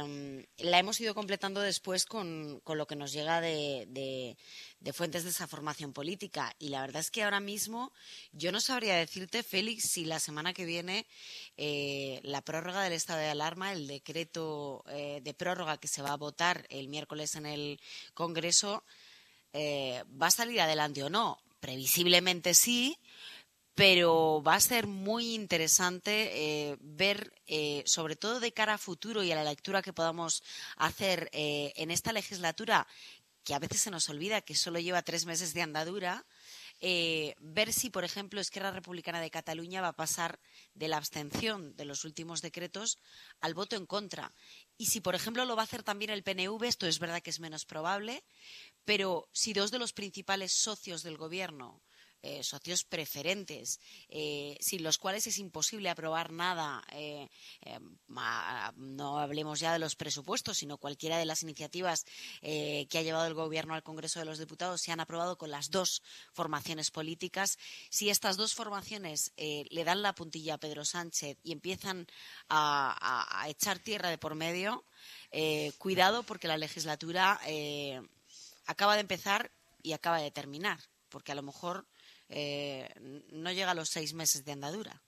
eh, la hemos ido completando después con, con lo que nos llega de, de, de fuentes de esa formación política. Y la verdad es que ahora mismo yo no sabría decirte, Félix, si la semana que viene eh, la prórroga del estado de alarma, el decreto eh, de prórroga que se va a votar el miércoles en el Congreso, eh, va a salir adelante o no. Previsiblemente sí, pero va a ser muy interesante eh, ver, eh, sobre todo de cara a futuro y a la lectura que podamos hacer eh, en esta legislatura, que a veces se nos olvida que solo lleva tres meses de andadura, eh, ver si, por ejemplo, Esquerra Republicana de Cataluña va a pasar de la abstención de los últimos decretos al voto en contra. Y si, por ejemplo, lo va a hacer también el P N V, esto es verdad que es menos probable, pero si dos de los principales socios del Gobierno, Eh, socios preferentes, eh, sin los cuales es imposible aprobar nada, eh, eh, no hablemos ya de los presupuestos, sino cualquiera de las iniciativas eh, que ha llevado el Gobierno al Congreso de los Diputados se han aprobado con las dos formaciones políticas. Si estas dos formaciones eh, le dan la puntilla a Pedro Sánchez y empiezan a, a, a echar tierra de por medio, eh, cuidado, porque la legislatura eh, acaba de empezar y acaba de terminar, porque a lo mejor Eh, no llega a los seis meses de andadura.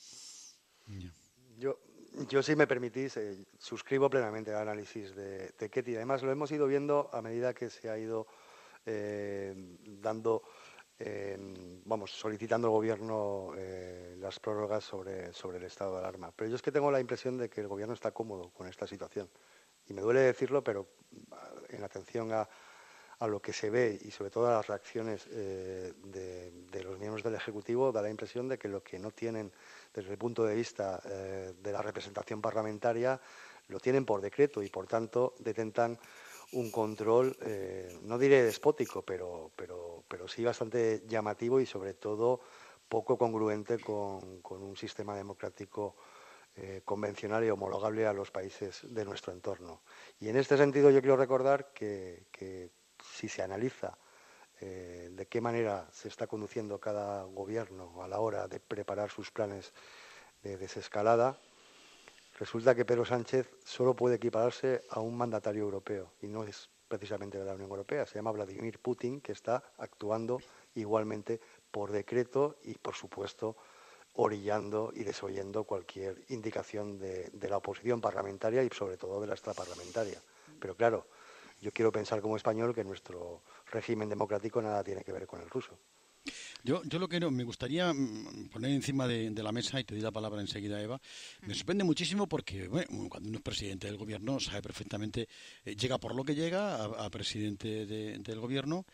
Yo, yo si me permitís, eh, suscribo plenamente el análisis de, de Ketty. Además, lo hemos ido viendo a medida que se ha ido eh, dando, eh, vamos, solicitando al Gobierno eh, las prórrogas sobre, sobre el estado de alarma. Pero yo es que tengo la impresión de que el Gobierno está cómodo con esta situación. Y me duele decirlo, pero en atención a a lo que se ve y sobre todo a las reacciones eh, de, de los miembros del Ejecutivo, da la impresión de que lo que no tienen desde el punto de vista eh, de la representación parlamentaria lo tienen por decreto y por tanto detentan un control, eh, no diré despótico, pero, pero, pero sí bastante llamativo y sobre todo poco congruente con, con un sistema democrático eh, convencional y homologable a los países de nuestro entorno. Y en este sentido yo quiero recordar que, que si se analiza eh, de qué manera se está conduciendo cada gobierno a la hora de preparar sus planes de desescalada, resulta que Pedro Sánchez solo puede equipararse a un mandatario europeo y no es precisamente de la Unión Europea, se llama Vladimir Putin, que está actuando igualmente por decreto y, por supuesto, orillando y desoyendo cualquier indicación de, de la oposición parlamentaria y, sobre todo, de la extraparlamentaria. Pero, claro, yo quiero pensar como español que nuestro régimen democrático nada tiene que ver con el ruso. Yo, yo lo que no, me gustaría poner encima de, de la mesa, y te doy la palabra enseguida, Eva, me sorprende muchísimo porque bueno, cuando uno es presidente del gobierno sabe perfectamente, eh, llega por lo que llega a, a presidente de, del gobierno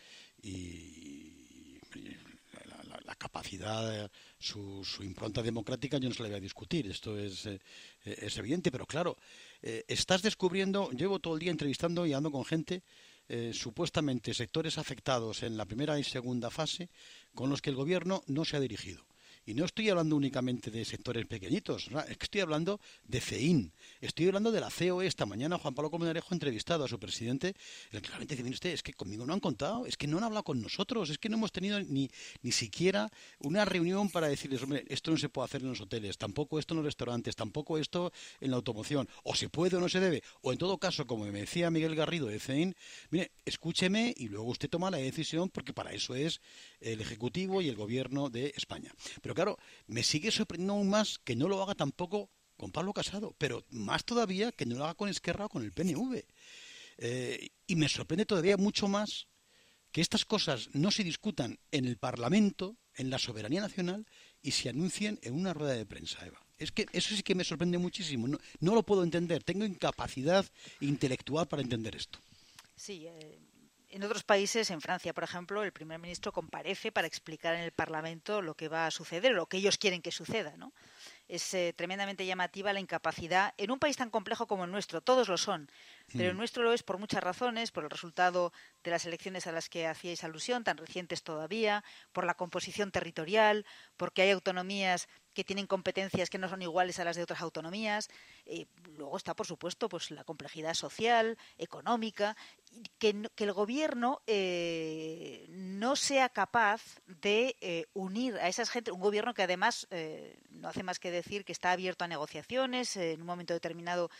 y, y la, la, la capacidad, su, su impronta democrática yo no se la voy a discutir, esto es, eh, es evidente, pero claro, eh, estás descubriendo, llevo todo el día entrevistando y hablando con gente, Eh, supuestamente sectores afectados en la primera y segunda fase con los que el gobierno no se ha dirigido. Y no estoy hablando únicamente de sectores pequeñitos, ¿no? Es que estoy hablando de CEIN, estoy hablando de la C O E. Esta mañana Juan Pablo Colmenarejo ha entrevistado a su presidente, el claramente dice, mire usted, es que conmigo no han contado, es que no han hablado con nosotros, es que no hemos tenido ni, ni siquiera una reunión para decirles, hombre, esto no se puede hacer en los hoteles, tampoco esto en los restaurantes, tampoco esto en la automoción, o se puede o no se debe, o en todo caso, como me decía Miguel Garrido de CEIN, mire, escúcheme y luego usted toma la decisión porque para eso es el Ejecutivo y el Gobierno de España. Pero claro, me sigue sorprendiendo aún más que no lo haga tampoco con Pablo Casado, pero más todavía que no lo haga con Esquerra o con el P N V. Eh, y me sorprende todavía mucho más que estas cosas no se discutan en el Parlamento, en la soberanía nacional, y se anuncien en una rueda de prensa, Eva. Es que eso sí que me sorprende muchísimo. No, no lo puedo entender. Tengo incapacidad intelectual para entender esto. Sí, eh... En otros países, en Francia, por ejemplo, el primer ministro comparece para explicar en el Parlamento lo que va a suceder, lo que ellos quieren que suceda, ¿no? Es eh, tremendamente llamativa la incapacidad en un país tan complejo como el nuestro. Todos lo son, pero el nuestro lo es por muchas razones, por el resultado de las elecciones a las que hacíais alusión, tan recientes todavía, por la composición territorial, porque hay autonomías que tienen competencias que no son iguales a las de otras autonomías. Eh, luego está, por supuesto, pues la complejidad social, económica, que, que el gobierno eh, no sea capaz de eh, unir a esas gente, un gobierno que además eh, no hace más que decir que está abierto a negociaciones, eh, en un momento determinado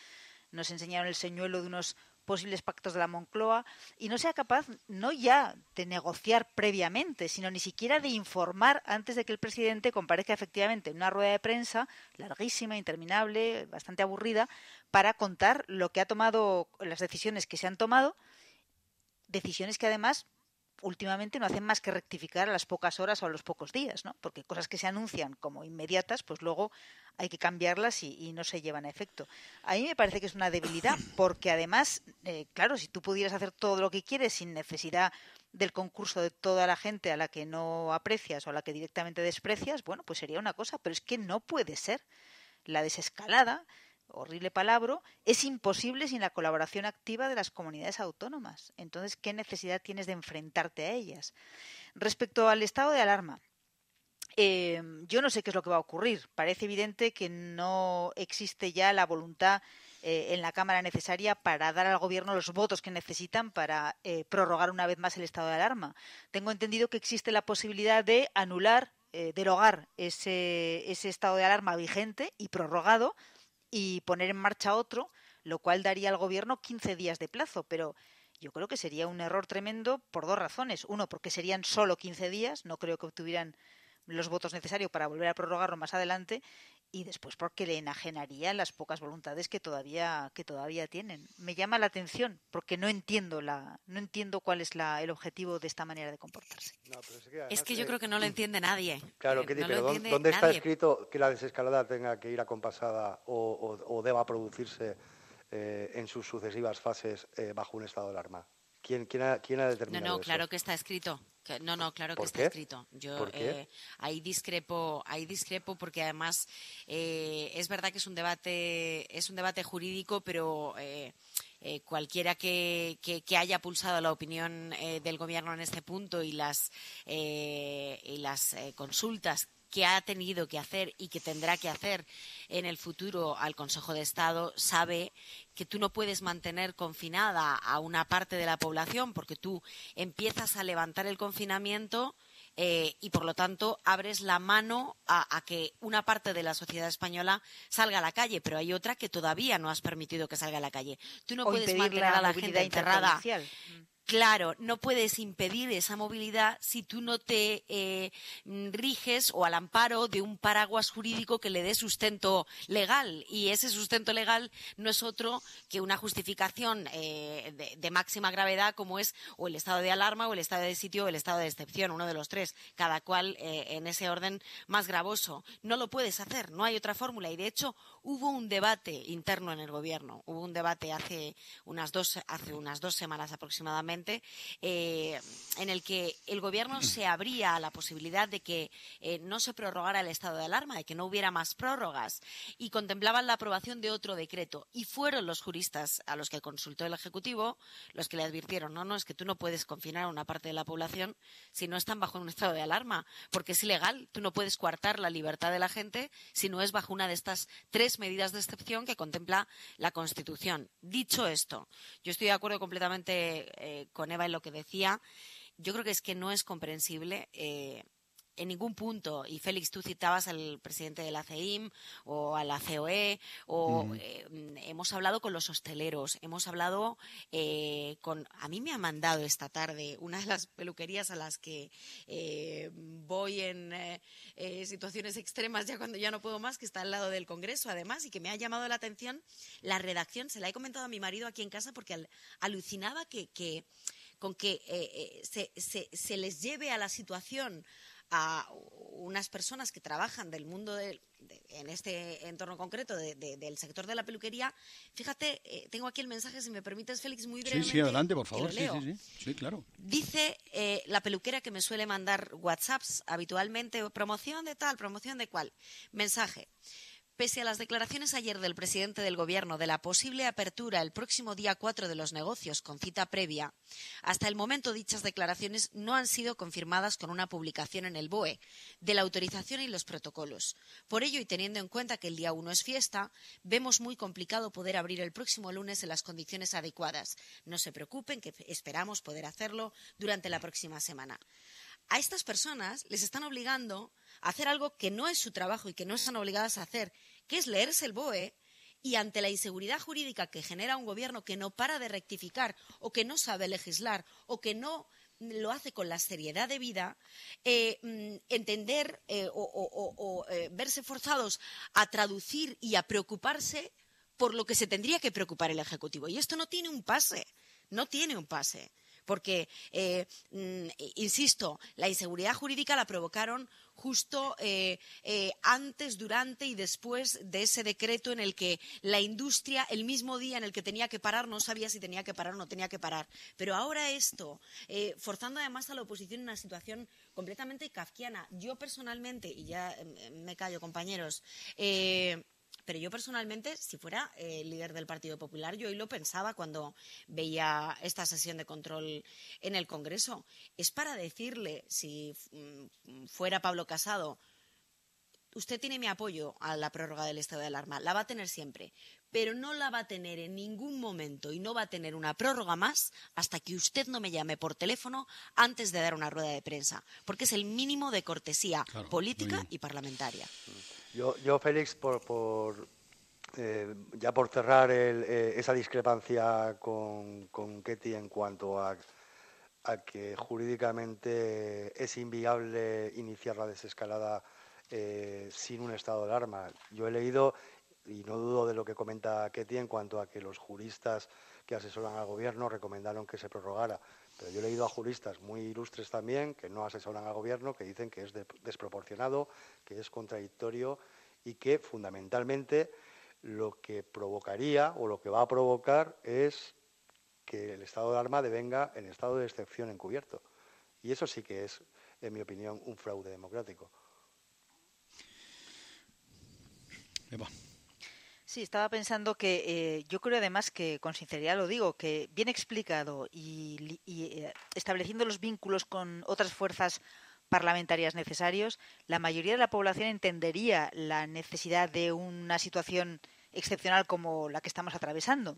nos enseñaron el señuelo de unos posibles pactos de la Moncloa y no sea capaz no ya de negociar previamente, sino ni siquiera de informar antes de que el presidente comparezca efectivamente en una rueda de prensa larguísima, interminable, bastante aburrida, para contar lo que ha tomado, las decisiones que se han tomado, decisiones que además últimamente no hacen más que rectificar a las pocas horas o a los pocos días, ¿no? Porque cosas que se anuncian como inmediatas, pues luego hay que cambiarlas y, y no se llevan a efecto. A mí me parece que es una debilidad, porque además, eh, claro, si tú pudieras hacer todo lo que quieres sin necesidad del concurso de toda la gente a la que no aprecias o a la que directamente desprecias, bueno, pues sería una cosa, pero es que no puede ser. La desescalada, horrible palabra, es imposible sin la colaboración activa de las comunidades autónomas. Entonces, ¿qué necesidad tienes de enfrentarte a ellas? Respecto al estado de alarma, eh, yo no sé qué es lo que va a ocurrir. Parece evidente que no existe ya la voluntad eh, en la Cámara necesaria para dar al Gobierno los votos que necesitan para eh, prorrogar una vez más el estado de alarma. Tengo entendido que existe la posibilidad de anular, eh, derogar ese, ese estado de alarma vigente y prorrogado y poner en marcha otro, lo cual daría al Gobierno quince días de plazo, pero yo creo que sería un error tremendo por dos razones. Uno, porque serían solo quince días, no creo que obtuvieran los votos necesarios para volver a prorrogarlo más adelante, y después porque le enajenaría las pocas voluntades que todavía que todavía tienen. Me llama la atención porque no entiendo la no entiendo cuál es la, el objetivo de esta manera de comportarse. No, pero es, que además, es que yo eh, creo que no lo entiende nadie. Claro, eh, Ketty, no pero ¿dónde, ¿dónde está escrito que la desescalada tenga que ir acompasada o, o, o deba producirse eh, en sus sucesivas fases eh, bajo un estado de alarma? ¿Quién, quién, ha, quién ha determinado No, no, eso? claro que está escrito. Que, no, no, claro que ¿Por está qué? escrito. Yo ¿Por qué? Eh, ahí discrepo, ahí discrepo porque además eh, es verdad que es un debate, es un debate jurídico, pero eh, eh, cualquiera que, que, que haya pulsado la opinión eh, del Gobierno en este punto y las eh, y las eh, consultas que ha tenido que hacer y que tendrá que hacer en el futuro al Consejo de Estado, sabe que tú no puedes mantener confinada a una parte de la población porque tú empiezas a levantar el confinamiento eh, y, por lo tanto, abres la mano a, a que una parte de la sociedad española salga a la calle, pero hay otra que todavía no has permitido que salga a la calle. Tú no o puedes mantener la a la gente encerrada. Claro, no puedes impedir esa movilidad si tú no te eh, riges o al amparo de un paraguas jurídico que le dé sustento legal. Y ese sustento legal no es otro que una justificación eh, de, de máxima gravedad como es o el estado de alarma o el estado de sitio o el estado de excepción, uno de los tres, cada cual eh, en ese orden más gravoso. No lo puedes hacer, no hay otra fórmula. Y, de hecho, hubo un debate interno en el Gobierno, hubo un debate hace unas dos, hace unas dos semanas aproximadamente, Eh, en el que el Gobierno se abría a la posibilidad de que eh, no se prorrogara el estado de alarma, de que no hubiera más prórrogas, y contemplaban la aprobación de otro decreto. Y fueron los juristas a los que consultó el Ejecutivo los que le advirtieron, no, no, es que tú no puedes confinar a una parte de la población si no están bajo un estado de alarma, porque es ilegal. Tú no puedes coartar la libertad de la gente si no es bajo una de estas tres medidas de excepción que contempla la Constitución. Dicho esto, yo estoy de acuerdo completamente eh, con Eva en lo que decía. Yo creo que es que no es comprensible eh, en ningún punto, y Félix, tú citabas al presidente de la C E I M o a la C O E, o Mm. eh, hemos hablado con los hosteleros, hemos hablado eh, con... A mí me ha mandado esta tarde una de las peluquerías a las que eh, voy en eh, eh, situaciones extremas ya cuando ya no puedo más, que está al lado del Congreso además, y que me ha llamado la atención la redacción. Se la he comentado a mi marido aquí en casa porque al- alucinaba que, que con que eh, eh, se, se, se les lleve a la situación a unas personas que trabajan del mundo del, de, en este entorno concreto de, de, del sector de la peluquería. Fíjate, eh, tengo aquí el mensaje, si me permites, Félix, muy Sí, brevemente. sí, adelante, por que favor. lo Sí, leo. sí, sí. Sí, claro. Dice eh, la peluquera que me suele mandar WhatsApps habitualmente, promoción de tal, promoción de cual. Mensaje. Pese a las declaraciones ayer del presidente del Gobierno de la posible apertura el próximo día cuatro de los negocios con cita previa, hasta el momento dichas declaraciones no han sido confirmadas con una publicación en el B O E de la autorización y los protocolos. Por ello, y teniendo en cuenta que el día uno es fiesta, vemos muy complicado poder abrir el próximo lunes en las condiciones adecuadas. No se preocupen, que esperamos poder hacerlo durante la próxima semana. A estas personas les están obligando a hacer algo que no es su trabajo y que no están obligadas a hacer, que es leerse el B O E Y ante la inseguridad jurídica que genera un gobierno que no para de rectificar o que no sabe legislar o que no lo hace con la seriedad debida, eh, entender eh, o, o, o, o eh, verse forzados a traducir y a preocuparse por lo que se tendría que preocupar el Ejecutivo. Y esto no tiene un pase, no tiene un pase. Porque, eh, insisto, la inseguridad jurídica la provocaron justo eh, eh, antes, durante y después de ese decreto en el que la industria, el mismo día en el que tenía que parar, no sabía si tenía que parar o no tenía que parar. Pero ahora esto, eh, forzando además a la oposición en una situación completamente kafkiana. Yo personalmente, y ya eh, me callo, compañeros, eh, pero yo personalmente, si fuera eh, líder del Partido Popular, yo hoy lo pensaba cuando veía esta sesión de control en el Congreso. Es para decirle, si mm, fuera Pablo Casado, usted tiene mi apoyo a la prórroga del estado de alarma, la va a tener siempre, pero no la va a tener en ningún momento y no va a tener una prórroga más hasta que usted no me llame por teléfono antes de dar una rueda de prensa, porque es el mínimo de cortesía claro, política y parlamentaria. Yo, yo Félix, por, por eh, ya por cerrar el, eh, esa discrepancia con, con Ketty en cuanto a, a que jurídicamente es inviable iniciar la desescalada eh, sin un estado de alarma. Yo he leído, y no dudo de lo que comenta Ketty en cuanto a que los juristas que asesoran al gobierno recomendaron que se prorrogara. Pero yo he leído a juristas muy ilustres también que no asesoran al gobierno, que dicen que es de, desproporcionado, que es contradictorio y que fundamentalmente lo que provocaría o lo que va a provocar es que el estado de alarma devenga en estado de excepción encubierto. Y eso sí que es, en mi opinión, un fraude democrático. Eva. Sí, estaba pensando que eh, yo creo además que, con sinceridad lo digo, que bien explicado y, y eh, estableciendo los vínculos con otras fuerzas parlamentarias necesarios, la mayoría de la población entendería la necesidad de una situación excepcional como la que estamos atravesando.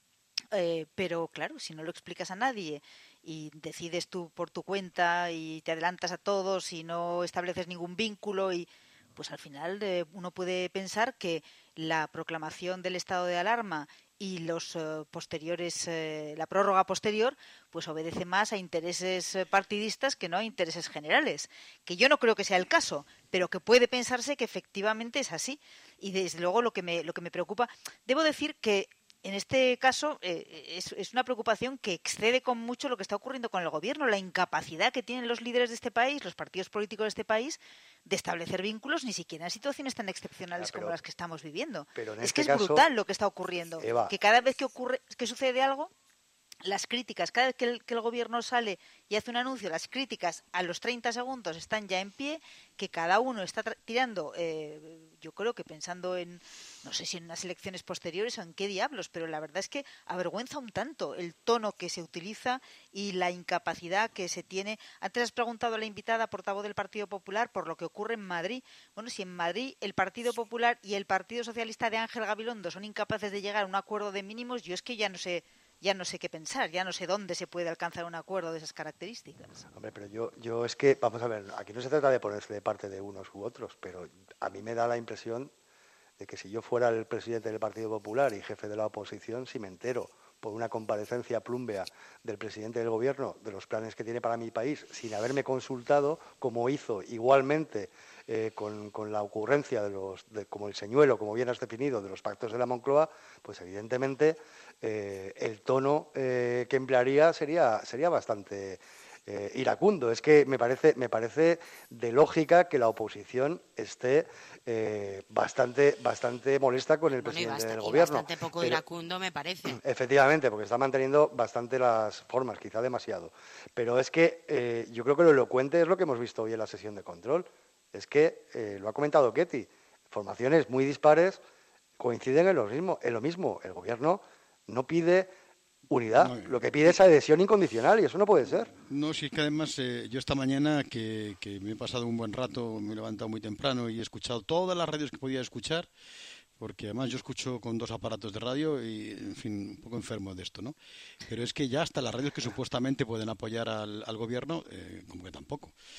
Eh, pero claro, si no lo explicas a nadie y decides tú por tu cuenta y te adelantas a todos y no estableces ningún vínculo y pues al final eh, uno puede pensar que la proclamación del estado de alarma y los eh, posteriores, eh, la prórroga posterior, pues obedece más a intereses partidistas que no a intereses generales. Que yo no creo que sea el caso, pero que puede pensarse que efectivamente es así. Y desde luego lo que me, lo que me preocupa, debo decir que en este caso eh, es, es una preocupación que excede con mucho lo que está ocurriendo con el gobierno, la incapacidad que tienen los líderes de este país, los partidos políticos de este país, de establecer vínculos ni siquiera en situaciones tan excepcionales ya, pero, como las que estamos viviendo. Pero en es este que es caso, brutal lo que está ocurriendo, Eva, que cada vez que ocurre, que sucede algo, las críticas, cada vez que el, que el gobierno sale y hace un anuncio, las críticas a los treinta segundos están ya en pie, que cada uno está tirando, eh, yo creo que pensando en, no sé si en unas elecciones posteriores o en qué diablos, pero la verdad es que avergüenza un tanto el tono que se utiliza y la incapacidad que se tiene. Antes has preguntado a la invitada portavoz del Partido Popular por lo que ocurre en Madrid. Bueno, si en Madrid el Partido Popular y el Partido Socialista de Ángel Gabilondo son incapaces de llegar a un acuerdo de mínimos, yo es que ya no sé... ya no sé qué pensar, ya no sé dónde se puede alcanzar un acuerdo de esas características. Hombre, pero yo, yo es que, vamos a ver, aquí no se trata de ponerse de parte de unos u otros, pero a mí me da la impresión de que si yo fuera el presidente del Partido Popular y jefe de la oposición, si me entero por una comparecencia plúmbea del presidente del gobierno de los planes que tiene para mi país, sin haberme consultado, como hizo igualmente eh, con, con la ocurrencia de los, de, como el señuelo, como bien has definido, de los pactos de la Moncloa, pues evidentemente eh, el tono eh, que emplearía sería, sería bastante eh, iracundo. Es que me parece, me parece de lógica que la oposición esté eh, bastante, bastante molesta con el bueno, presidente bastante, del gobierno. Bastante poco Pero, iracundo me parece. Efectivamente, porque está manteniendo bastante las formas, quizá demasiado. Pero es que eh, yo creo que lo elocuente es lo que hemos visto hoy en la sesión de control. Es que, eh, lo ha comentado Ketty, formaciones muy dispares coinciden en lo mismo. En lo mismo. El gobierno no pide unidad, no, lo que pide es adhesión incondicional y eso no puede ser. No, sí, es que además eh, yo esta mañana que, que me he pasado un buen rato, me he levantado muy temprano y he escuchado todas las radios que podía escuchar, porque además yo escucho con dos aparatos de radio y, en fin, un poco enfermo de esto, ¿no? Pero es que ya hasta las radios que supuestamente pueden apoyar al, al gobierno, eh, como que tampoco.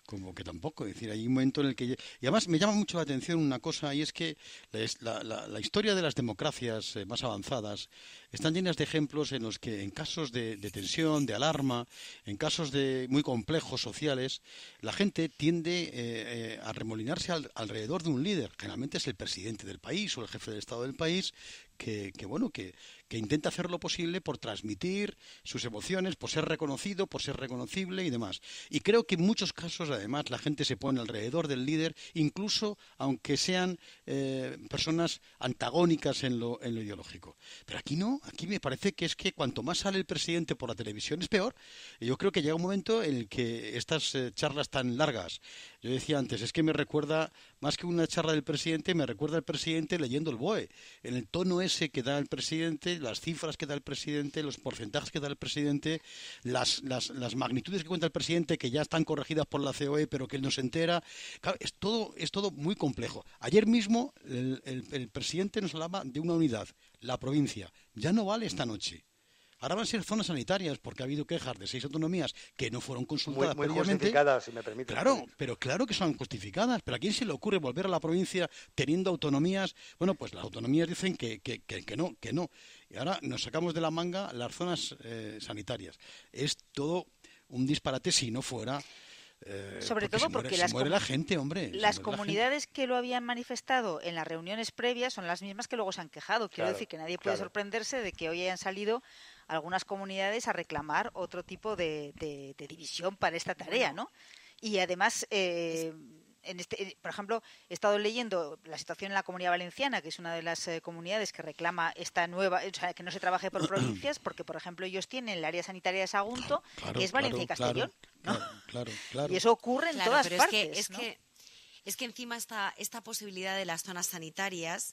como que tampoco. Es decir, hay un momento en el que... Y además me llama mucho la atención una cosa, y es que la, la, la historia de las democracias eh, más avanzadas están llenas de ejemplos en los que en casos de, de tensión, de alarma, en casos de muy complejos sociales, la gente tiende eh, eh, a remolinarse al, alrededor de un líder. Generalmente es el presidente del país o el jefe del Estado del país, que, que bueno, que, que intenta hacer lo posible por transmitir sus emociones, por ser reconocido, por ser reconocible y demás. Y creo que en muchos casos, además, la gente se pone alrededor del líder, incluso aunque sean eh, personas antagónicas en lo, en lo ideológico. Pero aquí no, aquí me parece que es que cuanto más sale el presidente por la televisión es peor. Yo creo que llega un momento en el que estas eh, charlas tan largas, yo decía antes, es que me recuerda, más que una charla del presidente, me recuerda al presidente leyendo el B O E, en el tono ese que da el presidente, las cifras que da el presidente, los porcentajes que da el presidente, las, las, las magnitudes que cuenta el presidente, que ya están corregidas por la C O E, pero que él no se entera. Claro, es todo, es todo muy complejo. Ayer mismo el, el, el presidente nos hablaba de una unidad, la provincia. Ya no vale esta noche. Ahora van a ser zonas sanitarias, porque ha habido quejas de seis autonomías que no fueron consultadas muy, muy previamente. justificadas, si me permite. Claro, pero claro que son justificadas. Pero ¿a quién se le ocurre volver a la provincia teniendo autonomías? Bueno, pues las autonomías dicen que, que, que, que no, que no. Y ahora nos sacamos de la manga las zonas eh, sanitarias. Es todo un disparate si no fuera... Eh, Sobre porque todo se muere, porque se las, muere la gente, hombre. las se muere comunidades que lo habían manifestado en las reuniones previas son las mismas que luego se han quejado. Quiero Claro, decir que nadie puede claro. sorprenderse de que hoy hayan salido algunas comunidades a reclamar otro tipo de, de, de división para esta tarea, ¿no? Y además, eh, en este, por ejemplo, he estado leyendo la situación en la Comunidad Valenciana, que es una de las eh, comunidades que reclama esta nueva, o sea, que no se trabaje por provincias, porque, por ejemplo, ellos tienen el área sanitaria de Sagunto, Claro, que es Valencia claro, y Castellón, claro, ¿no? Claro, claro, claro. Y eso ocurre en Claro, todas pero partes, es que, es ¿no? que es que encima esta, esta posibilidad de las zonas sanitarias,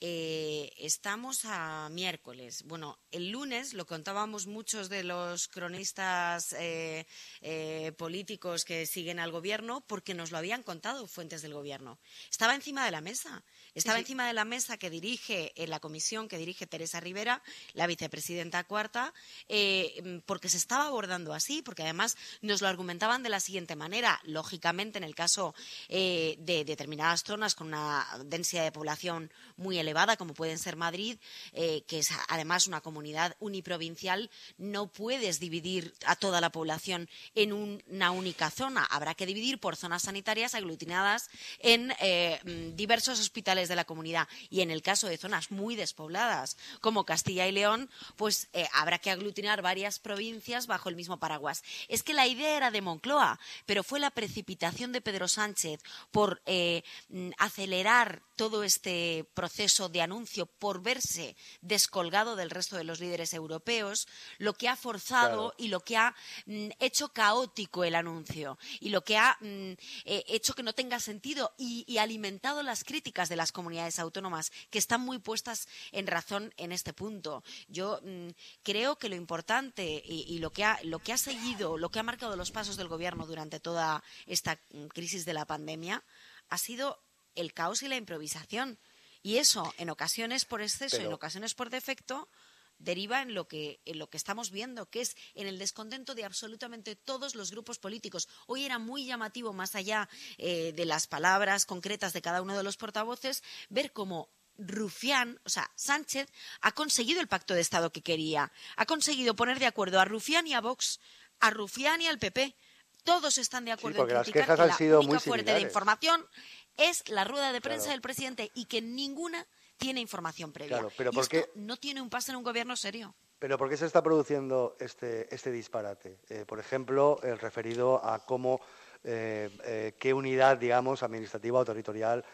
eh, estamos a miércoles. Bueno, el lunes lo contábamos muchos de los cronistas eh, eh, políticos que siguen al gobierno, porque nos lo habían contado fuentes del gobierno. Estaba encima de la mesa. Estaba Sí, sí. encima de la mesa que dirige en la comisión que dirige Teresa Rivera, la vicepresidenta cuarta, eh, porque se estaba abordando así, porque además nos lo argumentaban de la siguiente manera. Lógicamente, en el caso eh, de determinadas zonas con una densidad de población muy elevada, como pueden ser Madrid, eh, que es además una comunidad uniprovincial, no puedes dividir a toda la población en un, una única zona. Habrá que dividir por zonas sanitarias aglutinadas en eh, diversos hospitales de la comunidad. Y en el caso de zonas muy despobladas, como Castilla y León, pues eh, habrá que aglutinar varias provincias bajo el mismo paraguas. Es que la idea era de Moncloa, pero fue la precipitación de Pedro Sánchez por eh, acelerar todo este proceso de anuncio, por verse descolgado del resto de los líderes europeos, lo que ha forzado Claro. y lo que ha mm, hecho caótico el anuncio y lo que ha mm, eh, hecho que no tenga sentido y, y alimentado las críticas de las comunidades autónomas, que están muy puestas en razón en este punto. Yo mm, creo que lo importante y, y lo que ha, lo que ha seguido, lo que ha marcado los pasos del gobierno durante toda esta mm, crisis de la pandemia ha sido el caos y la improvisación. Y eso, en ocasiones por exceso, Pero- en ocasiones por defecto, deriva en lo que en lo que estamos viendo, que es en el descontento de absolutamente todos los grupos políticos. Hoy era muy llamativo, más allá eh, de las palabras concretas de cada uno de los portavoces, ver cómo Rufián, o sea, Sánchez, ha conseguido el pacto de Estado que quería. Ha conseguido poner de acuerdo a Rufián y a Vox, a Rufián y al P P. Todos están de acuerdo porque en las criticar quejas que han la sido única muy fuente de similares. información es la rueda de prensa Claro. del presidente y que ninguna tiene información previa. Claro, pero y ¿por esto qué? no tiene un pase en un gobierno serio. Pero ¿por qué se está produciendo este, este disparate? Eh, por ejemplo, el referido a cómo, eh, eh, qué unidad, digamos, administrativa o territorial,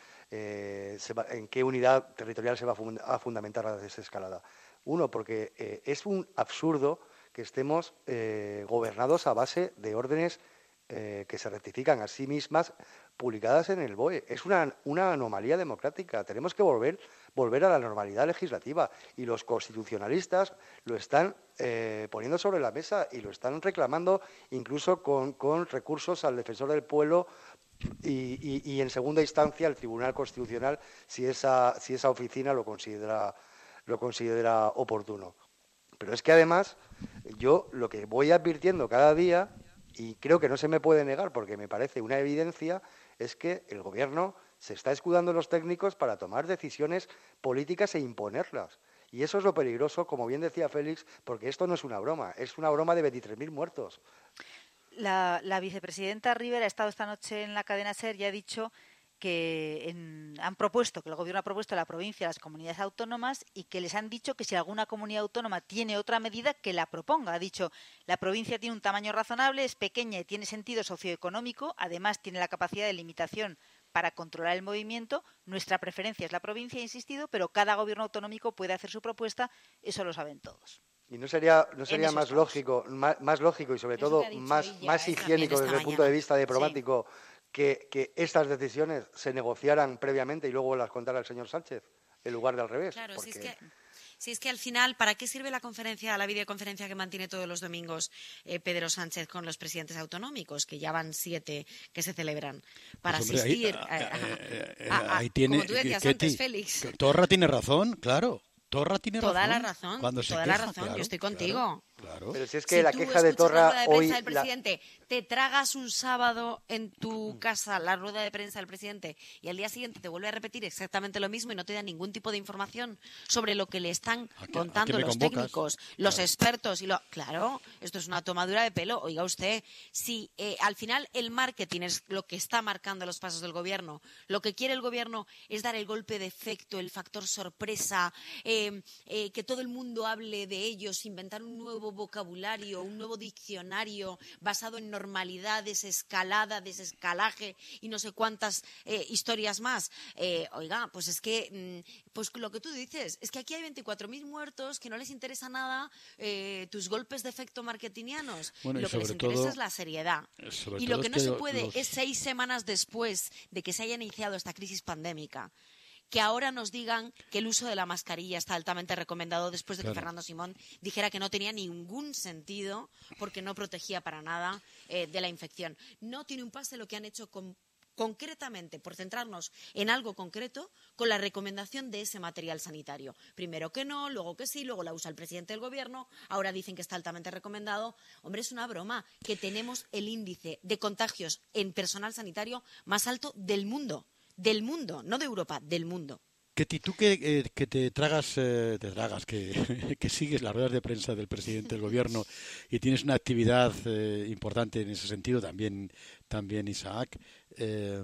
eh, se va- en qué unidad territorial se va a, fund- a fundamentar la desescalada. Uno, porque eh, es un absurdo que estemos eh, gobernados a base de órdenes eh, que se rectifican a sí mismas publicadas en el B O E. Es una, una anomalía democrática. Tenemos que volver, volver a la normalidad legislativa y los constitucionalistas lo están eh, poniendo sobre la mesa y lo están reclamando incluso con, con recursos al defensor del pueblo y, y, y en segunda instancia al Tribunal Constitucional si esa, si esa oficina lo considera, lo considera oportuno. Pero es que además yo lo que voy advirtiendo cada día y creo que no se me puede negar, porque me parece una evidencia, es que el Gobierno se está escudando en los técnicos para tomar decisiones políticas e imponerlas. Y eso es lo peligroso, como bien decía Félix, porque esto no es una broma, es una broma de veintitrés mil muertos. La, la vicepresidenta Rivera ha estado esta noche en la cadena SER y ha dicho que en, han propuesto, que el Gobierno ha propuesto a la provincia, a las comunidades autónomas, y que les han dicho que si alguna comunidad autónoma tiene otra medida, que la proponga. Ha dicho, la provincia tiene un tamaño razonable, es pequeña y tiene sentido socioeconómico, además tiene la capacidad de limitación para controlar el movimiento. Nuestra preferencia es la provincia, he insistido, pero cada gobierno autonómico puede hacer su propuesta, eso lo saben todos. ¿Y no sería, no sería más lógico, más, más lógico y sobre Eso todo que ha dicho más, ella, más eh, higiénico también desde esta el punto de mañana. vista diplomático que, que estas decisiones se negociaran previamente y luego las contara el señor Sánchez, en lugar de al revés? Claro, porque... si es que... Si es que al final, ¿para qué sirve la conferencia, la videoconferencia que mantiene todos los domingos eh, Pedro Sánchez con los presidentes autonómicos, que ya van siete que se celebran, para Pues, hombre, asistir ahí, a, a- eh, eh, a- a- ahí tiene, como tú decías Ketty, antes, Félix. que Torra tiene razón, claro. Torra tiene Toda razón. la razón, Cuando se toda queja, la razón, claro, yo estoy claro, contigo. claro. Pero si es que Si la tú queja de escuchas Torra la rueda de hoy... prensa del la- presidente, te tragas un sábado en tu casa la rueda de prensa del presidente y al día siguiente te vuelve a repetir exactamente lo mismo y no te da ningún tipo de información sobre lo que le están ¿A qué- a contando qué me los convocas? técnicos, los Claro. expertos y lo claro, esto es una tomadura de pelo. Oiga usted, si eh, al final el marketing es lo que está marcando los pasos del gobierno, lo que quiere el gobierno es dar el golpe de efecto, el factor sorpresa, eh, eh, que todo el mundo hable de ellos, inventar un nuevo vocabulario, un nuevo diccionario basado en normalidad, desescalada, desescalaje y no sé cuántas eh, historias más. Eh, oiga, pues es que, mm, pues lo que tú dices, es que aquí hay veinticuatro mil muertos que no les interesa nada eh, tus golpes de efecto marketingianos. Bueno, y lo que les sobre interesa todo- es la seriedad. sobre Y todo lo que es no que se lo- puede los- es seis semanas después de que se haya iniciado esta crisis pandémica, que ahora nos digan que el uso de la mascarilla está altamente recomendado después de Claro. que Fernando Simón dijera que no tenía ningún sentido porque no protegía para nada eh, de la infección. No tiene un pase lo que han hecho con concretamente, por centrarnos en algo concreto, con la recomendación de ese material sanitario. Primero que no, luego que sí, luego la usa el presidente del gobierno, ahora dicen que está altamente recomendado. Hombre, es una broma que tenemos el índice de contagios en personal sanitario más alto del mundo. Del mundo, no de Europa, del mundo. Ketty, tú que, eh, que te tragas, eh, te tragas, que, que sigues las ruedas de prensa del presidente del gobierno y tienes una actividad eh, importante en ese sentido, también, también Isaac, eh,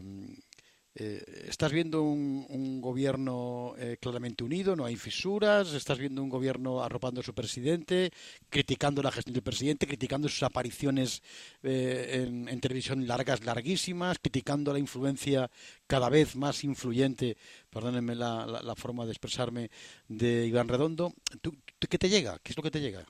eh, ¿estás viendo un, un gobierno eh, claramente unido, no hay fisuras? ¿Estás viendo un gobierno arropando a su presidente, criticando la gestión del presidente, criticando sus apariciones eh, en, en televisión largas, larguísimas, criticando la influencia cada vez más influyente, perdónenme la, la, la forma de expresarme, de Iván Redondo? ¿Tú, tú, ¿Qué te llega? ¿Qué es lo que te llega?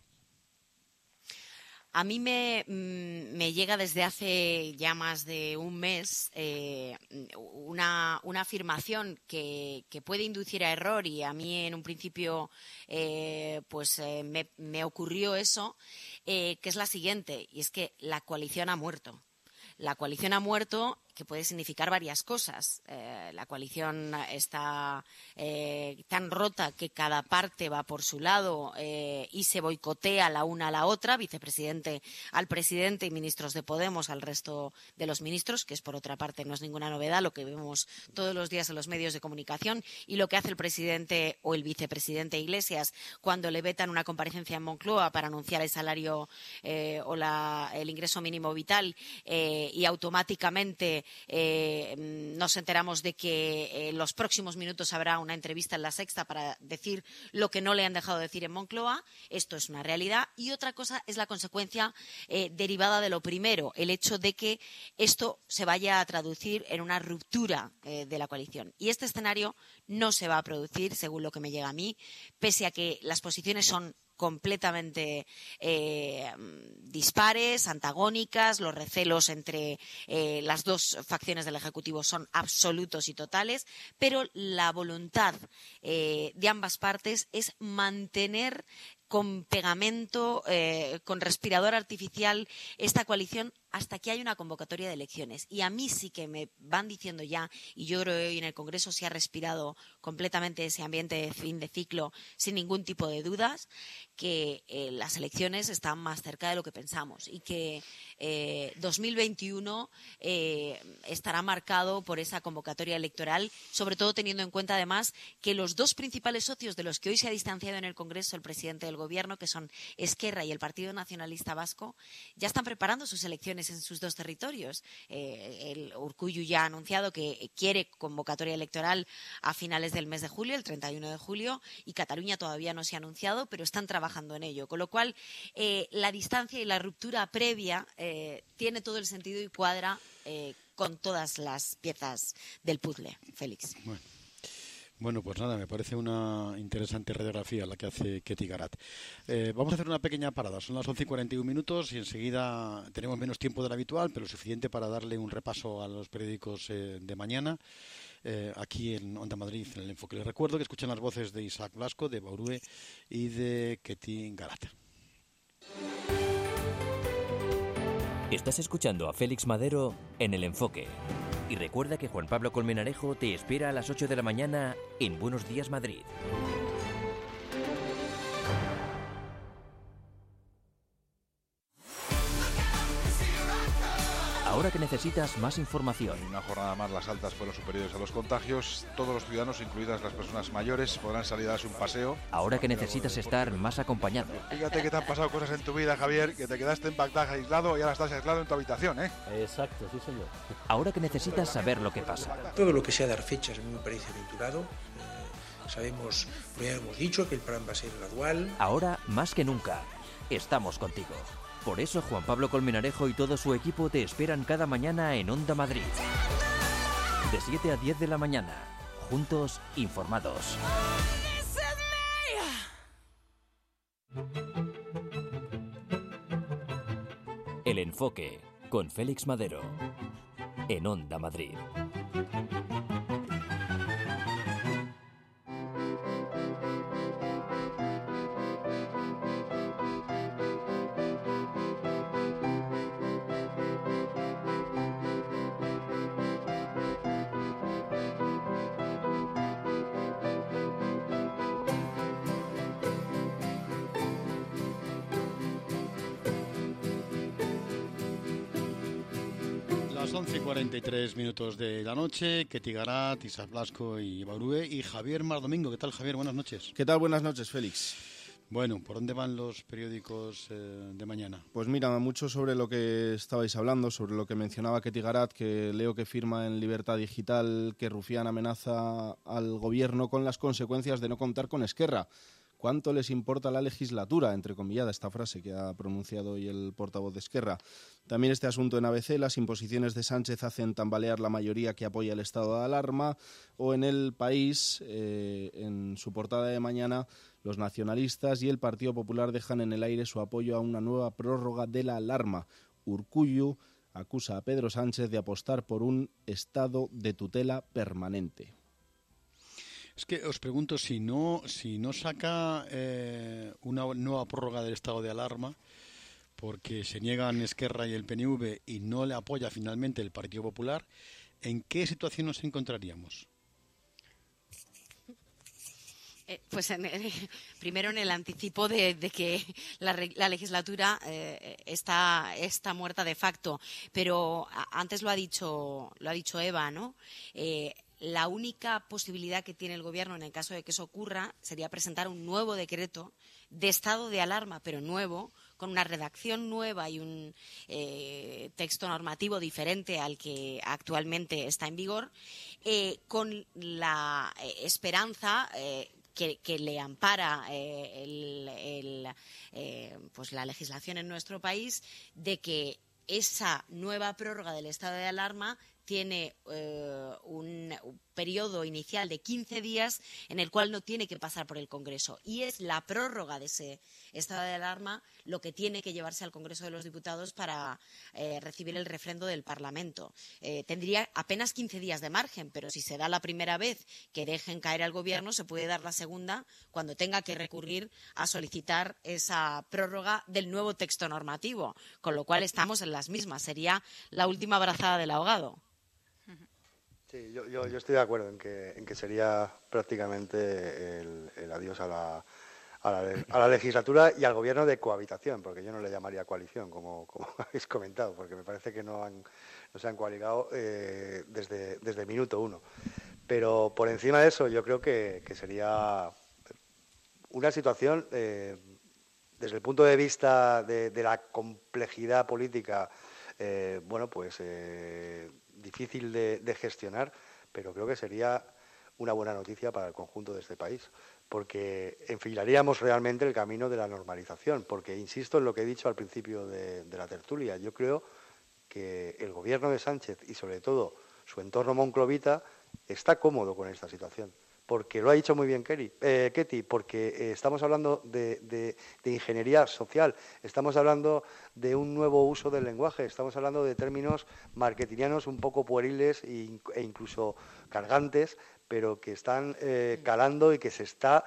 A mí me, me llega desde hace ya más de un mes eh, una, una afirmación que, que puede inducir a error, y a mí en un principio eh, pues eh, me, me ocurrió eso, eh, que es la siguiente, y es que la coalición ha muerto. La coalición ha muerto, que puede significar varias cosas. Eh, la coalición está eh, tan rota que cada parte va por su lado eh, y se boicotea la una a la otra, vicepresidente al presidente y ministros de Podemos al resto de los ministros, que es por otra parte no es ninguna novedad lo que vemos todos los días en los medios de comunicación, y lo que hace el presidente o el vicepresidente Iglesias cuando le vetan una comparecencia en Moncloa para anunciar el salario eh, o la, el ingreso mínimo vital eh, y automáticamente Eh, nos enteramos de que eh, en los próximos minutos habrá una entrevista en La Sexta para decir lo que no le han dejado decir en Moncloa. Esto es una realidad. Y otra cosa es la consecuencia eh, derivada de lo primero, el hecho de que esto se vaya a traducir en una ruptura eh, de la coalición. Y este escenario no se va a producir, según lo que me llega a mí, pese a que las posiciones son completamente eh, dispares, antagónicas, los recelos entre eh, las dos facciones del Ejecutivo son absolutos y totales, pero la voluntad eh, de ambas partes es mantener con pegamento, eh, con respirador artificial, esta coalición hasta que haya una convocatoria de elecciones. Y a mí sí que me van diciendo ya, y yo creo que hoy en el Congreso se ha respirado completamente ese ambiente de fin de ciclo sin ningún tipo de dudas, que eh, las elecciones están más cerca de lo que pensamos y que eh, dos mil veintiuno eh, estará marcado por esa convocatoria electoral, sobre todo teniendo en cuenta además que los dos principales socios de los que hoy se ha distanciado en el Congreso el presidente del Gobierno, que son Esquerra y el Partido Nacionalista Vasco, ya están preparando sus elecciones en sus dos territorios. Eh, el Urkullu ya ha anunciado que quiere convocatoria electoral a finales del mes de julio, el treinta y uno de julio, y Cataluña todavía no se ha anunciado, pero están trabajando trabajando en ello, con lo cual eh, la distancia y la ruptura previa eh, tiene todo el sentido y cuadra eh, con todas las piezas del puzzle. Félix. Bueno. Bueno, pues nada, me parece una interesante radiografía la que hace Ketty Garat. Eh, vamos a hacer una pequeña parada, son las once y cuarenta y un minutos y enseguida tenemos menos tiempo del habitual, pero suficiente para darle un repaso a los periódicos eh, de mañana. Eh, aquí en Onda Madrid, en el Enfoque. Les recuerdo que escuchan las voces de Isaac Blasco, de Baurue y de Ketty Garat. Estás escuchando a Félix Madero en El Enfoque. Y recuerda que Juan Pablo Colmenarejo te espera a las ocho de la mañana en Buenos Días Madrid. Ahora que necesitas más información. Una jornada más, las altas fueron superiores a los contagios. Todos los ciudadanos, incluidas las personas mayores, podrán salir a darse un paseo. Ahora que necesitas estar más acompañado. Fíjate que te han pasado cosas en tu vida, Javier, que te quedaste en Bagdad aislado y ahora estás aislado en tu habitación, ¿eh? Exacto, sí, señor. Ahora que necesitas saber lo que pasa. Todo lo que sea dar fechas a mí me parece aventurado. Eh, sabemos, lo ya hemos dicho, que el plan va a ser gradual. Ahora, más que nunca, estamos contigo. Por eso Juan Pablo Colmenarejo y todo su equipo te esperan cada mañana en Onda Madrid. De siete a diez de la mañana. Juntos, informados. El Enfoque, con Félix Madero. En Onda Madrid. once y cuarenta y tres minutos de la noche, Ketty Garat, Isaac Blasco y Baurue y Javier Mar Domingo. ¿Qué tal, Javier? Buenas noches. ¿Qué tal? Buenas noches, Félix. Bueno, ¿por dónde van los periódicos eh, de mañana? Pues mira, mucho sobre lo que estabais hablando, sobre lo que mencionaba Ketty Garat, que leo que firma en Libertad Digital que Rufián amenaza al gobierno con las consecuencias de no contar con Esquerra. ¿Cuánto les importa la legislatura? Entrecomillada esta frase que ha pronunciado hoy el portavoz de Esquerra. También este asunto en A B C, las imposiciones de Sánchez hacen tambalear la mayoría que apoya el estado de alarma. O en El País, eh, en su portada de mañana, los nacionalistas y el Partido Popular dejan en el aire su apoyo a una nueva prórroga de la alarma. Urkullu acusa a Pedro Sánchez de apostar por un estado de tutela permanente. Es que os pregunto, si no si no saca eh, una nueva prórroga del estado de alarma, porque se niegan Esquerra y el P N V y no le apoya finalmente el Partido Popular, ¿en qué situación nos encontraríamos? Eh, pues en el, primero en el anticipo de, de que la, la legislatura eh, está, está muerta de facto, pero a, antes lo ha dicho lo ha dicho Eva, ¿no? Eh, La única posibilidad que tiene el Gobierno en el caso de que eso ocurra sería presentar un nuevo decreto de estado de alarma, pero nuevo, con una redacción nueva y un eh, texto normativo diferente al que actualmente está en vigor, eh, con la eh, esperanza eh, que, que le ampara eh, el, el, eh, pues la legislación en nuestro país, de que esa nueva prórroga del estado de alarma tiene eh, un, periodo inicial de quince días en el cual no tiene que pasar por el Congreso. Y es la prórroga de ese estado de alarma lo que tiene que llevarse al Congreso de los Diputados para eh, recibir el refrendo del Parlamento. Eh, tendría apenas quince días de margen, pero si se da la primera vez que dejen caer al Gobierno, se puede dar la segunda cuando tenga que recurrir a solicitar esa prórroga del nuevo texto normativo, con lo cual estamos en las mismas. Sería la última brazada del ahogado. Sí, yo, yo, yo estoy de acuerdo en que, en que sería prácticamente el, el adiós a la, a, la, a la legislatura y al gobierno de cohabitación, porque yo no le llamaría coalición, como, como habéis comentado, porque me parece que no, han, no se han coaligado eh, desde, desde el minuto uno. Pero por encima de eso, yo creo que, que sería una situación, eh, desde el punto de vista de, de la complejidad política, eh, bueno, pues... Eh, difícil de, de gestionar, pero creo que sería una buena noticia para el conjunto de este país, porque enfilaríamos realmente el camino de la normalización, porque insisto en lo que he dicho al principio de, de la tertulia, yo creo que el gobierno de Sánchez y sobre todo su entorno monclovita está cómodo con esta situación, porque lo ha dicho muy bien Kelly, eh, Ketty, porque eh, estamos hablando de, de, de ingeniería social, estamos hablando de un nuevo uso del lenguaje, estamos hablando de términos marketingianos un poco pueriles e, e incluso cargantes, pero que están eh, calando y que se está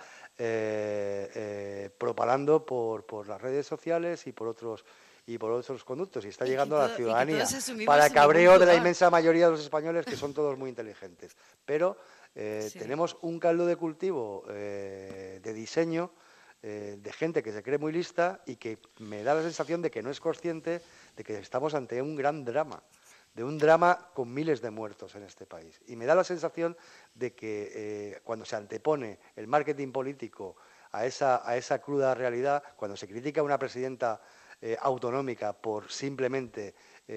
eh, eh, propalando por, por las redes sociales y por otros y por otros conductos, y está y llegando todo, a la ciudadanía, para cabreo de la inmensa mayoría de los españoles, que son todos muy inteligentes. Pero eh, sí. tenemos un caldo de cultivo eh, de diseño, eh, de gente que se cree muy lista y que me da la sensación de que no es consciente de que estamos ante un gran drama, de un drama con miles de muertos en este país. Y me da la sensación de que eh, cuando se antepone el marketing político a esa, a esa cruda realidad, cuando se critica a una presidenta Eh, autonómica por simplemente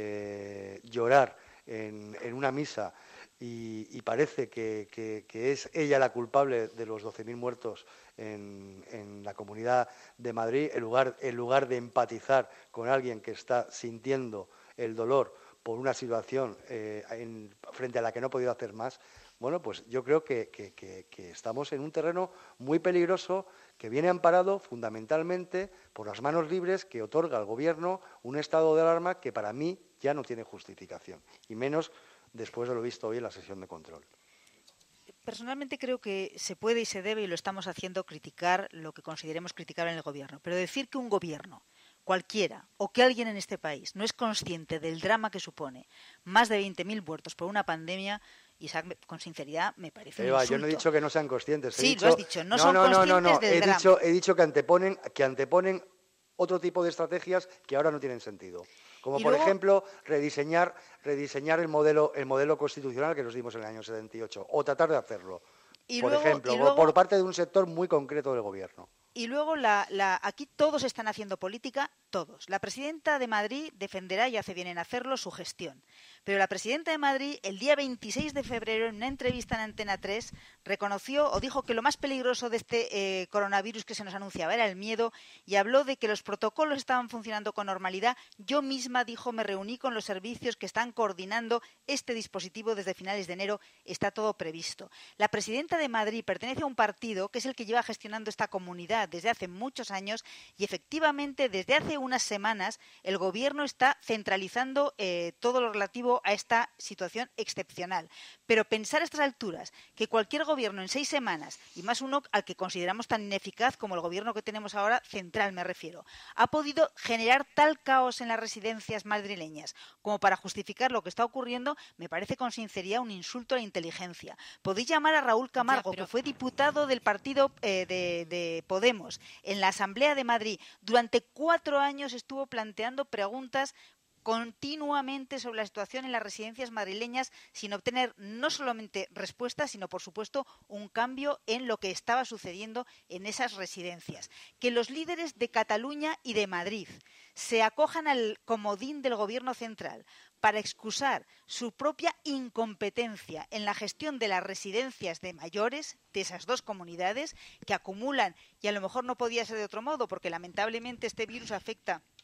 eh, llorar en, en una misa y, y parece que, que, que es ella la culpable de los doce mil muertos en, en la Comunidad de Madrid, en lugar, en lugar de empatizar con alguien que está sintiendo el dolor por una situación eh, en, frente a la que no ha podido hacer más. Bueno, pues yo creo que, que, que, que estamos en un terreno muy peligroso que viene amparado fundamentalmente por las manos libres que otorga al Gobierno un estado de alarma que para mí ya no tiene justificación, y menos después de lo visto hoy en la sesión de control. Personalmente creo que se puede y se debe, y lo estamos haciendo, criticar lo que consideremos criticable en el Gobierno, pero decir que un Gobierno cualquiera o que alguien en este país no es consciente del drama que supone más de veinte mil muertos por una pandemia, Isaac, con sinceridad, me parece Eva, un insulto. Yo no he dicho que no sean conscientes. He sí, dicho, lo has dicho. No, no son no, conscientes no, no, no. del He drama. dicho, he dicho que anteponen, que anteponen otro tipo de estrategias que ahora no tienen sentido. Como y por luego... ejemplo rediseñar, rediseñar el modelo, el modelo constitucional que nos dimos en el año setenta y ocho, o tratar de hacerlo. Y por luego, ejemplo, y luego... por parte de un sector muy concreto del Gobierno. Y luego la, la, aquí todos están haciendo política, todos. La presidenta de Madrid defenderá, y hace bien en hacerlo, su gestión. Pero la presidenta de Madrid, el día veintiséis de febrero, en una entrevista en Antena tres, reconoció o dijo que lo más peligroso de este eh, coronavirus que se nos anunciaba era el miedo, y habló de que los protocolos estaban funcionando con normalidad. Yo misma, dijo, me reuní con los servicios que están coordinando este dispositivo desde finales de enero. Está todo previsto. La presidenta de Madrid pertenece a un partido que es el que lleva gestionando esta comunidad desde hace muchos años, y efectivamente desde hace unas semanas el Gobierno está centralizando eh, todo lo relativo a esta situación excepcional. Pero pensar a estas alturas que cualquier Gobierno en seis semanas, y más uno al que consideramos tan ineficaz como el Gobierno que tenemos ahora, central me refiero, ha podido generar tal caos en las residencias madrileñas como para justificar lo que está ocurriendo, me parece con sinceridad un insulto a la inteligencia. Podéis llamar a Raúl Camargo, ya, pero... que fue diputado del partido eh, de, de Podemos en la Asamblea de Madrid. Durante cuatro años estuvo planteando preguntas continuamente sobre la situación en las residencias madrileñas sin obtener no solamente respuestas, sino por supuesto un cambio en lo que estaba sucediendo en esas residencias. Que los líderes de Cataluña y de Madrid se acojan al comodín del Gobierno central para excusar su propia incompetencia en la gestión de las residencias de mayores de esas dos comunidades que acumulan, y a lo mejor no podía ser de otro modo porque lamentablemente este virus afecta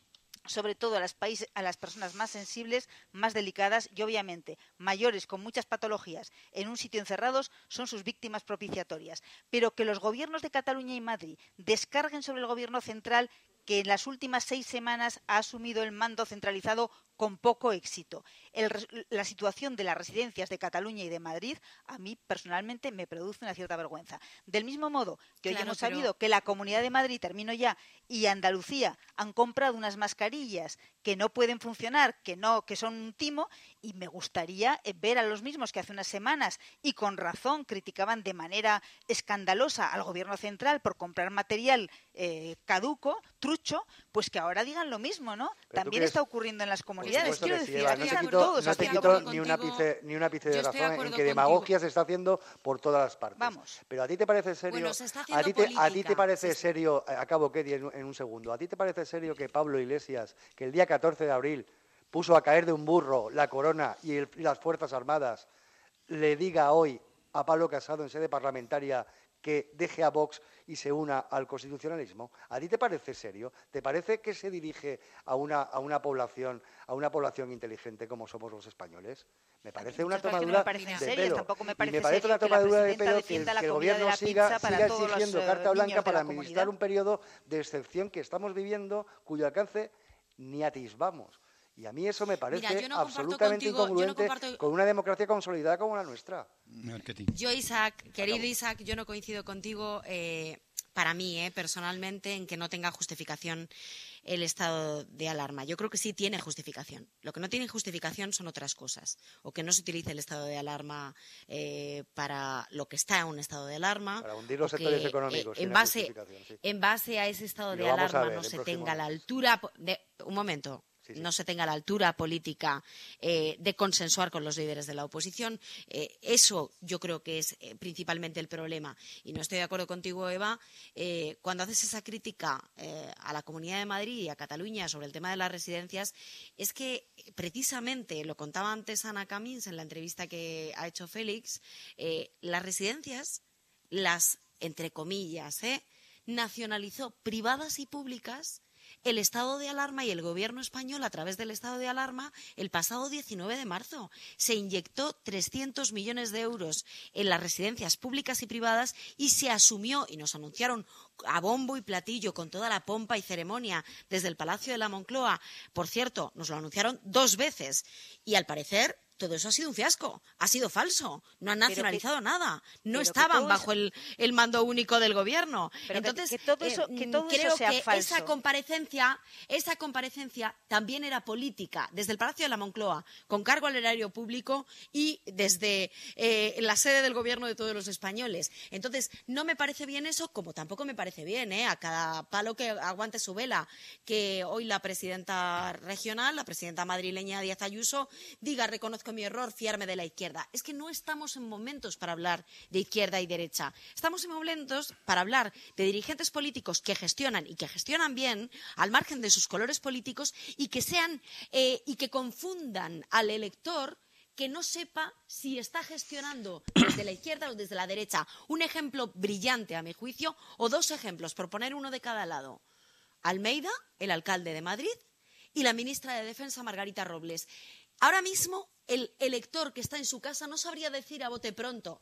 sobre todo a las, países, a las personas más sensibles, más delicadas y, obviamente, mayores con muchas patologías en un sitio encerrados son sus víctimas propiciatorias. Pero que los gobiernos de Cataluña y Madrid descarguen sobre el gobierno central, que en las últimas seis semanas ha asumido el mando centralizado con poco éxito. El, la situación de las residencias de Cataluña y de Madrid, a mí personalmente me produce una cierta vergüenza. Del mismo modo que claro, hoy hemos pero... sabido que la Comunidad de Madrid, termino ya, y Andalucía han comprado unas mascarillas que no pueden funcionar, que no, que son un timo, y me gustaría ver a los mismos que hace unas semanas, y con razón, criticaban de manera escandalosa al Gobierno central por comprar material eh, caduco, trucho, pues que ahora digan lo mismo, ¿no? Pero también crees... está ocurriendo en las comunidades. Quiero sí, decir, Eva, aquí no te están quito, todos no te quito ni un ápice, ni un ápice de razón en que contigo. demagogia se está haciendo por todas las partes. Vamos. Pero ¿a ti te parece serio? Bueno, se está a, ti te, política. ¿A ti te parece se... serio, acabo Kedi en, en un segundo, ¿a ti te parece serio que Pablo Iglesias, que el día catorce de abril puso a caer de un burro la corona y, el, y las Fuerzas Armadas, le diga hoy a Pablo Casado en sede parlamentaria que deje a Vox y se una al constitucionalismo? ¿A ti te parece serio? ¿Te parece que se dirige a una, a una población, a una población inteligente como somos los españoles? Me parece una tomadura no me de serio, pelo. Tampoco me y parece me parece serio una tomadura de que pelo que el, que el gobierno siga, siga exigiendo los, carta uh, blanca para la administrar un periodo de excepción que estamos viviendo, cuyo alcance ni atisbamos. Y a mí eso me parece Mira, no absolutamente contigo, incongruente no comparto... con una democracia consolidada como la nuestra. Yo, Isaac, querido Isaac, yo no coincido contigo, eh, para mí, eh, personalmente, en que no tenga justificación el estado de alarma. Yo creo que sí tiene justificación. Lo que no tiene justificación son otras cosas. O que no se utilice el estado de alarma eh, para lo que está en un estado de alarma. Para hundir los sectores que, económicos. Eh, en, base, sí. en base a ese estado de alarma ver, no se tenga la altura... De, un momento. Sí, sí. no se tenga la altura política eh, de consensuar con los líderes de la oposición. Eh, eso yo creo que es eh, principalmente el problema. Y no estoy de acuerdo contigo, Eva, eh, cuando haces esa crítica eh, a la Comunidad de Madrid y a Cataluña sobre el tema de las residencias, es que precisamente, lo contaba antes Ana Camins en la entrevista que ha hecho Félix, eh, las residencias, las, entre comillas, eh, nacionalizó privadas y públicas el estado de alarma y el gobierno español, a través del estado de alarma, el pasado diecinueve de marzo. Se inyectó trescientos millones de euros en las residencias públicas y privadas y se asumió, y nos anunciaron a bombo y platillo, con toda la pompa y ceremonia, desde el Palacio de la Moncloa. Por cierto, nos lo anunciaron dos veces y, al parecer, todo eso ha sido un fiasco, ha sido falso, no han nacionalizado que, nada, no estaban bajo el, el mando único del gobierno. Pero Entonces, que, que todo eso, que todo creo eso sea que falso. esa comparecencia, esa comparecencia también era política, desde el Palacio de la Moncloa, con cargo al erario público y desde eh, la sede del gobierno de todos los españoles. Entonces, no me parece bien eso, como tampoco me parece bien, ¿eh? A cada palo que aguante su vela, que hoy la presidenta regional, la presidenta madrileña Díaz Ayuso, diga, reconozco mi error, fiarme de la izquierda. Es que no estamos en momentos para hablar de izquierda y derecha. Estamos en momentos para hablar de dirigentes políticos que gestionan y que gestionan bien, al margen de sus colores políticos, y que sean eh, y que confundan al elector, que no sepa si está gestionando desde la izquierda o desde la derecha. Un ejemplo brillante, a mi juicio, o dos ejemplos, por poner uno de cada lado. Almeida, el alcalde de Madrid, y la ministra de Defensa, Margarita Robles. Ahora mismo, el elector que está en su casa no sabría decir a bote pronto,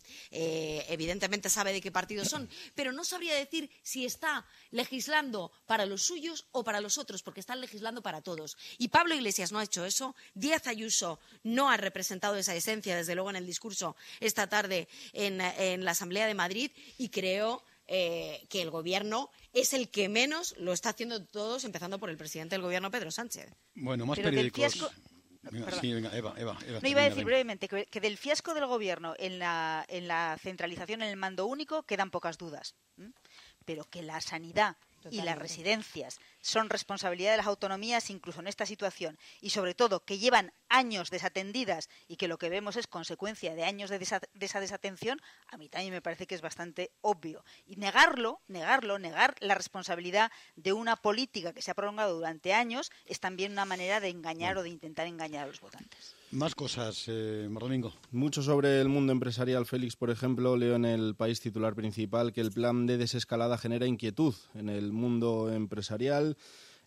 eh, evidentemente sabe de qué partido son, pero no sabría decir si está legislando para los suyos o para los otros, porque están legislando para todos. Y Pablo Iglesias no ha hecho eso, Díaz Ayuso no ha representado esa esencia, desde luego, en el discurso esta tarde en, en la Asamblea de Madrid, y creo eh, que el Gobierno es el que menos lo está haciendo de todos, empezando por el presidente del Gobierno, Pedro Sánchez. Bueno, más pero periódicos. Fiasco... Venga, sí, venga, Eva, Eva, Eva. No, iba a decir venga. brevemente que, que del fiasco del Gobierno en la, en la centralización, en el mando único, quedan pocas dudas. ¿Mm? Pero que la sanidad Totalmente. Y las residencias son responsabilidad de las autonomías, incluso en esta situación, y sobre todo que llevan años desatendidas y que lo que vemos es consecuencia de años de, desa- de esa desatención, a mí también me parece que es bastante obvio. Y negarlo, negarlo, negar la responsabilidad de una política que se ha prolongado durante años es también una manera de engañar o de intentar engañar a los votantes. Más cosas, eh, Domingo. Mucho sobre el mundo empresarial, Félix. Por ejemplo, leo en El País titular principal que el plan de desescalada genera inquietud en el mundo empresarial.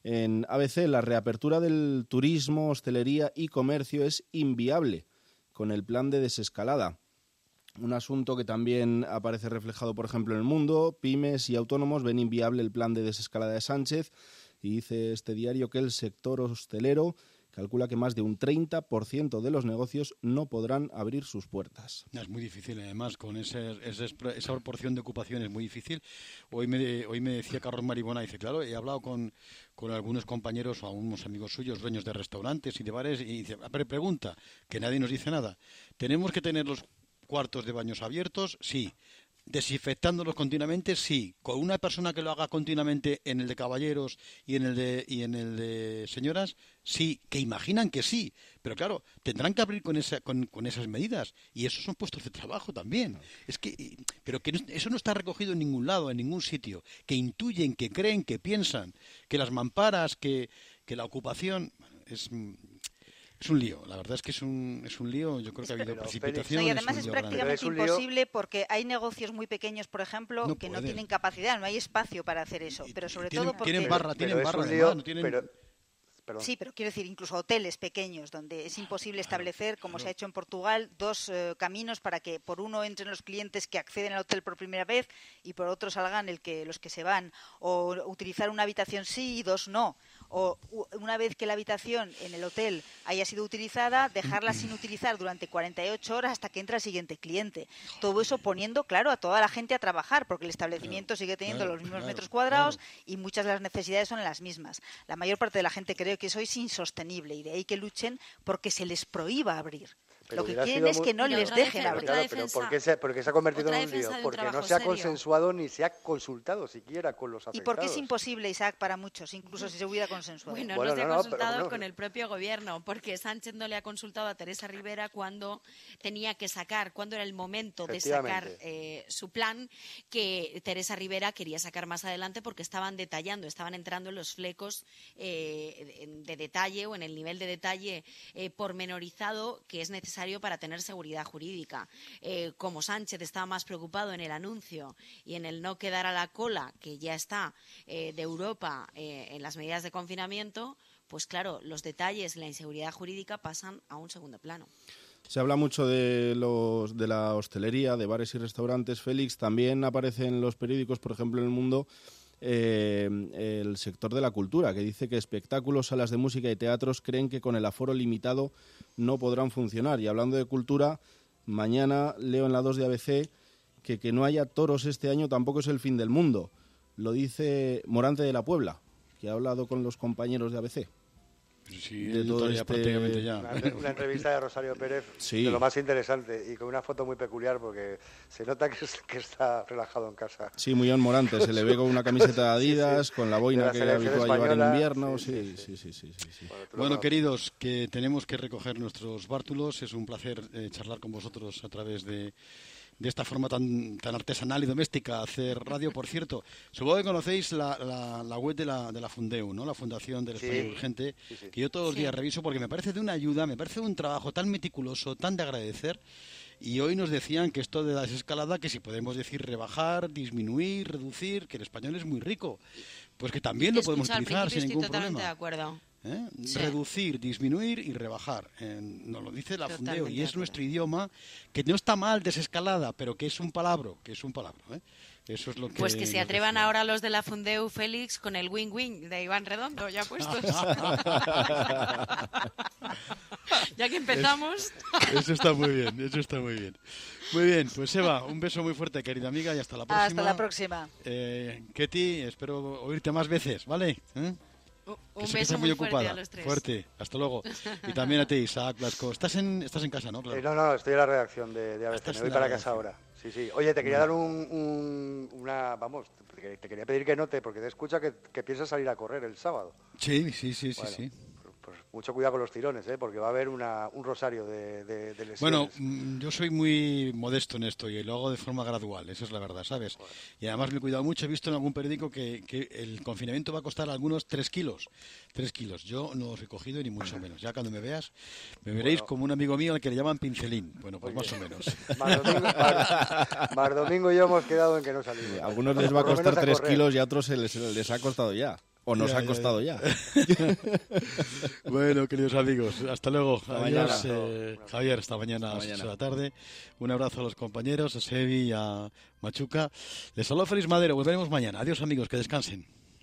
En A B C, la reapertura del turismo, hostelería y comercio es inviable con el plan de desescalada. Un asunto que también aparece reflejado, por ejemplo, en El Mundo. Pymes y autónomos ven inviable el plan de desescalada de Sánchez y dice este diario que el sector hostelero calcula que más de un treinta por ciento de los negocios no podrán abrir sus puertas. Es muy difícil, además, con ese, ese, esa proporción de ocupación es muy difícil. Hoy me, hoy me decía Carlos Maribona, dice, claro, he hablado con, con algunos compañeros o algunos amigos suyos, dueños de restaurantes y de bares, y dice, pero pregunta, que nadie nos dice nada. ¿Tenemos que tener los cuartos de baños abiertos? Sí. ¿Desinfectándolos continuamente? Sí. ¿Con una persona que lo haga continuamente en el de caballeros y en el de y en el de señoras? Sí. Que imaginan que sí. Pero claro, tendrán que abrir con esa con, con esas medidas. Y esos son puestos de trabajo también. Es que, pero que no, eso no está recogido en ningún lado, en ningún sitio. Que intuyen, que creen, que piensan, que las mamparas, que, que la ocupación es... Es un lío, la verdad es que es un, es un lío, yo creo que ha habido precipitación. No, y además es, es prácticamente imposible porque hay negocios muy pequeños, por ejemplo, no que no tienen capacidad, no hay espacio para hacer eso, pero sobre tienen, todo porque... Tienen barra, tienen pero barra, es un lío, además, no tienen... pero... Perdón. Sí, pero quiero decir, incluso hoteles pequeños, donde es imposible establecer, como se ha hecho en Portugal, dos eh, caminos para que por uno entren los clientes que acceden al hotel por primera vez y por otro salgan el que los que se van. O utilizar una habitación sí y dos no. O una vez que la habitación en el hotel haya sido utilizada, dejarla sin utilizar durante cuarenta y ocho horas hasta que entra el siguiente cliente. Todo eso poniendo, claro, a toda la gente a trabajar, porque el establecimiento claro, sigue teniendo claro, los mismos claro, metros cuadrados claro. y muchas de las necesidades son las mismas. La mayor parte de la gente cree que eso es insostenible y de ahí que luchen porque se les prohíba abrir. Pero lo que quieren es que no les dejen abrir. Claro, pero ¿por qué se, porque se ha convertido en un lío? Porque no se ha serio. consensuado ni se ha consultado siquiera con los afectados. Y porque es imposible, Isaac, para muchos, incluso si se hubiera consensuado. Bueno, bueno no se ha no, consultado no, pero, con el propio gobierno, porque Sánchez no le ha consultado a Teresa Rivera cuando tenía que sacar, cuando era el momento de sacar eh, su plan, que Teresa Rivera quería sacar más adelante porque estaban detallando, estaban entrando en los flecos eh, de, de detalle o en el nivel de detalle eh, pormenorizado que es necesario para tener seguridad seguridad jurídica. Eh, como Sánchez estaba más preocupado en el anuncio y en el no quedar a la cola, que ya está, eh, de Europa eh, en las medidas de confinamiento, pues claro, los detalles, la inseguridad jurídica pasan a un segundo plano. Se habla mucho de, los, de la hostelería, de bares y restaurantes. Félix, también aparece en los periódicos, por ejemplo, en El Mundo, eh, el sector de la cultura, que dice que espectáculos, salas de música y teatros creen que con el aforo limitado no podrán funcionar. Y hablando de cultura, mañana leo en la dos de A B C que que no haya toros este año tampoco es el fin del mundo. Lo dice Morante de la Puebla, que ha hablado con los compañeros de A B C. Sí, de todo ya este... prácticamente ya. Una, una entrevista de Rosario Pérez sí. de lo más interesante y con una foto muy peculiar porque se nota que, que está relajado en casa. Sí, muy John Morante, se le ve con una camiseta de Adidas, sí, sí. con la boina la que habitúa a llevar en invierno. Sí, sí, sí. sí, sí, sí, sí. Bueno, bueno queridos, que tenemos que recoger nuestros bártulos. Es un placer eh, charlar con vosotros a través de... de esta forma tan tan artesanal y doméstica, hacer radio. Por cierto, supongo que conocéis la, la, la web de la, de la Fundeu, ¿no? La Fundación del Español Urgente, sí, sí. que yo todos los sí. días reviso porque me parece de una ayuda, me parece un trabajo tan meticuloso, tan de agradecer. Y hoy nos decían que esto de la desescalada, que si podemos decir rebajar, disminuir, reducir, que el español es muy rico, pues que también lo podemos utilizar sin ningún problema. De acuerdo. ¿Eh? Sí. Reducir, disminuir y rebajar. Eh, nos lo dice la Fundeu y es nuestro idioma, que no está mal desescalada, pero que es un palabra, que es un palabra. ¿eh? Eso es lo que pues que se atrevan decía. Ahora los de la Fundeu, Félix, con el win-win de Iván Redondo, ya puestos. Ya que empezamos. Eso, eso está muy bien, eso está muy bien. Muy bien, pues Eva, un beso muy fuerte, querida amiga, y hasta la próxima. Hasta la próxima. Eh, Ketty, espero oírte más veces, ¿vale? ¿Eh? Un beso muy, muy fuerte ocupada. A los tres. Fuerte, hasta luego. Y también a ti, Isaac Blasco. Estás en, estás en casa, ¿no? Claro. Eh, no, no, estoy en la redacción de, de A B C. Me voy para casa ahora. Sí, sí. Oye, te quería dar un, un, una... Vamos, te, te quería pedir que note, porque te escucha que, que piensas salir a correr el sábado. Sí, sí, sí, bueno, sí, sí. Pues mucho cuidado con los tirones, ¿eh? Porque va a haber una, un rosario de, de, de lesiones. Bueno, yo soy muy modesto en esto y lo hago de forma gradual, eso es la verdad, ¿sabes? Bueno. Y además me he cuidado mucho, he visto en algún periódico que, que el confinamiento va a costar a algunos tres kilos. Tres kilos. Yo no os he cogido ni mucho menos. Ya cuando me veas, me veréis bueno. como un amigo mío al que le llaman pincelín. Bueno, pues Oye. más o menos. Mar Domingo, Mar, Mar Domingo y yo hemos quedado en que no salimos. A algunos les va a costar tres kilos y a otros se les, les ha costado ya. O nos Ya, ha ya, costado ya. ya. Bueno, queridos amigos, hasta luego. Hasta Adiós, mañana. eh, Javier, hasta mañana a Hasta las ocho de mañana. la tarde. Un abrazo a los compañeros, a Sebi y a Machuca. Les saludo Félix Madero. Volveremos mañana. Adiós, amigos, que descansen.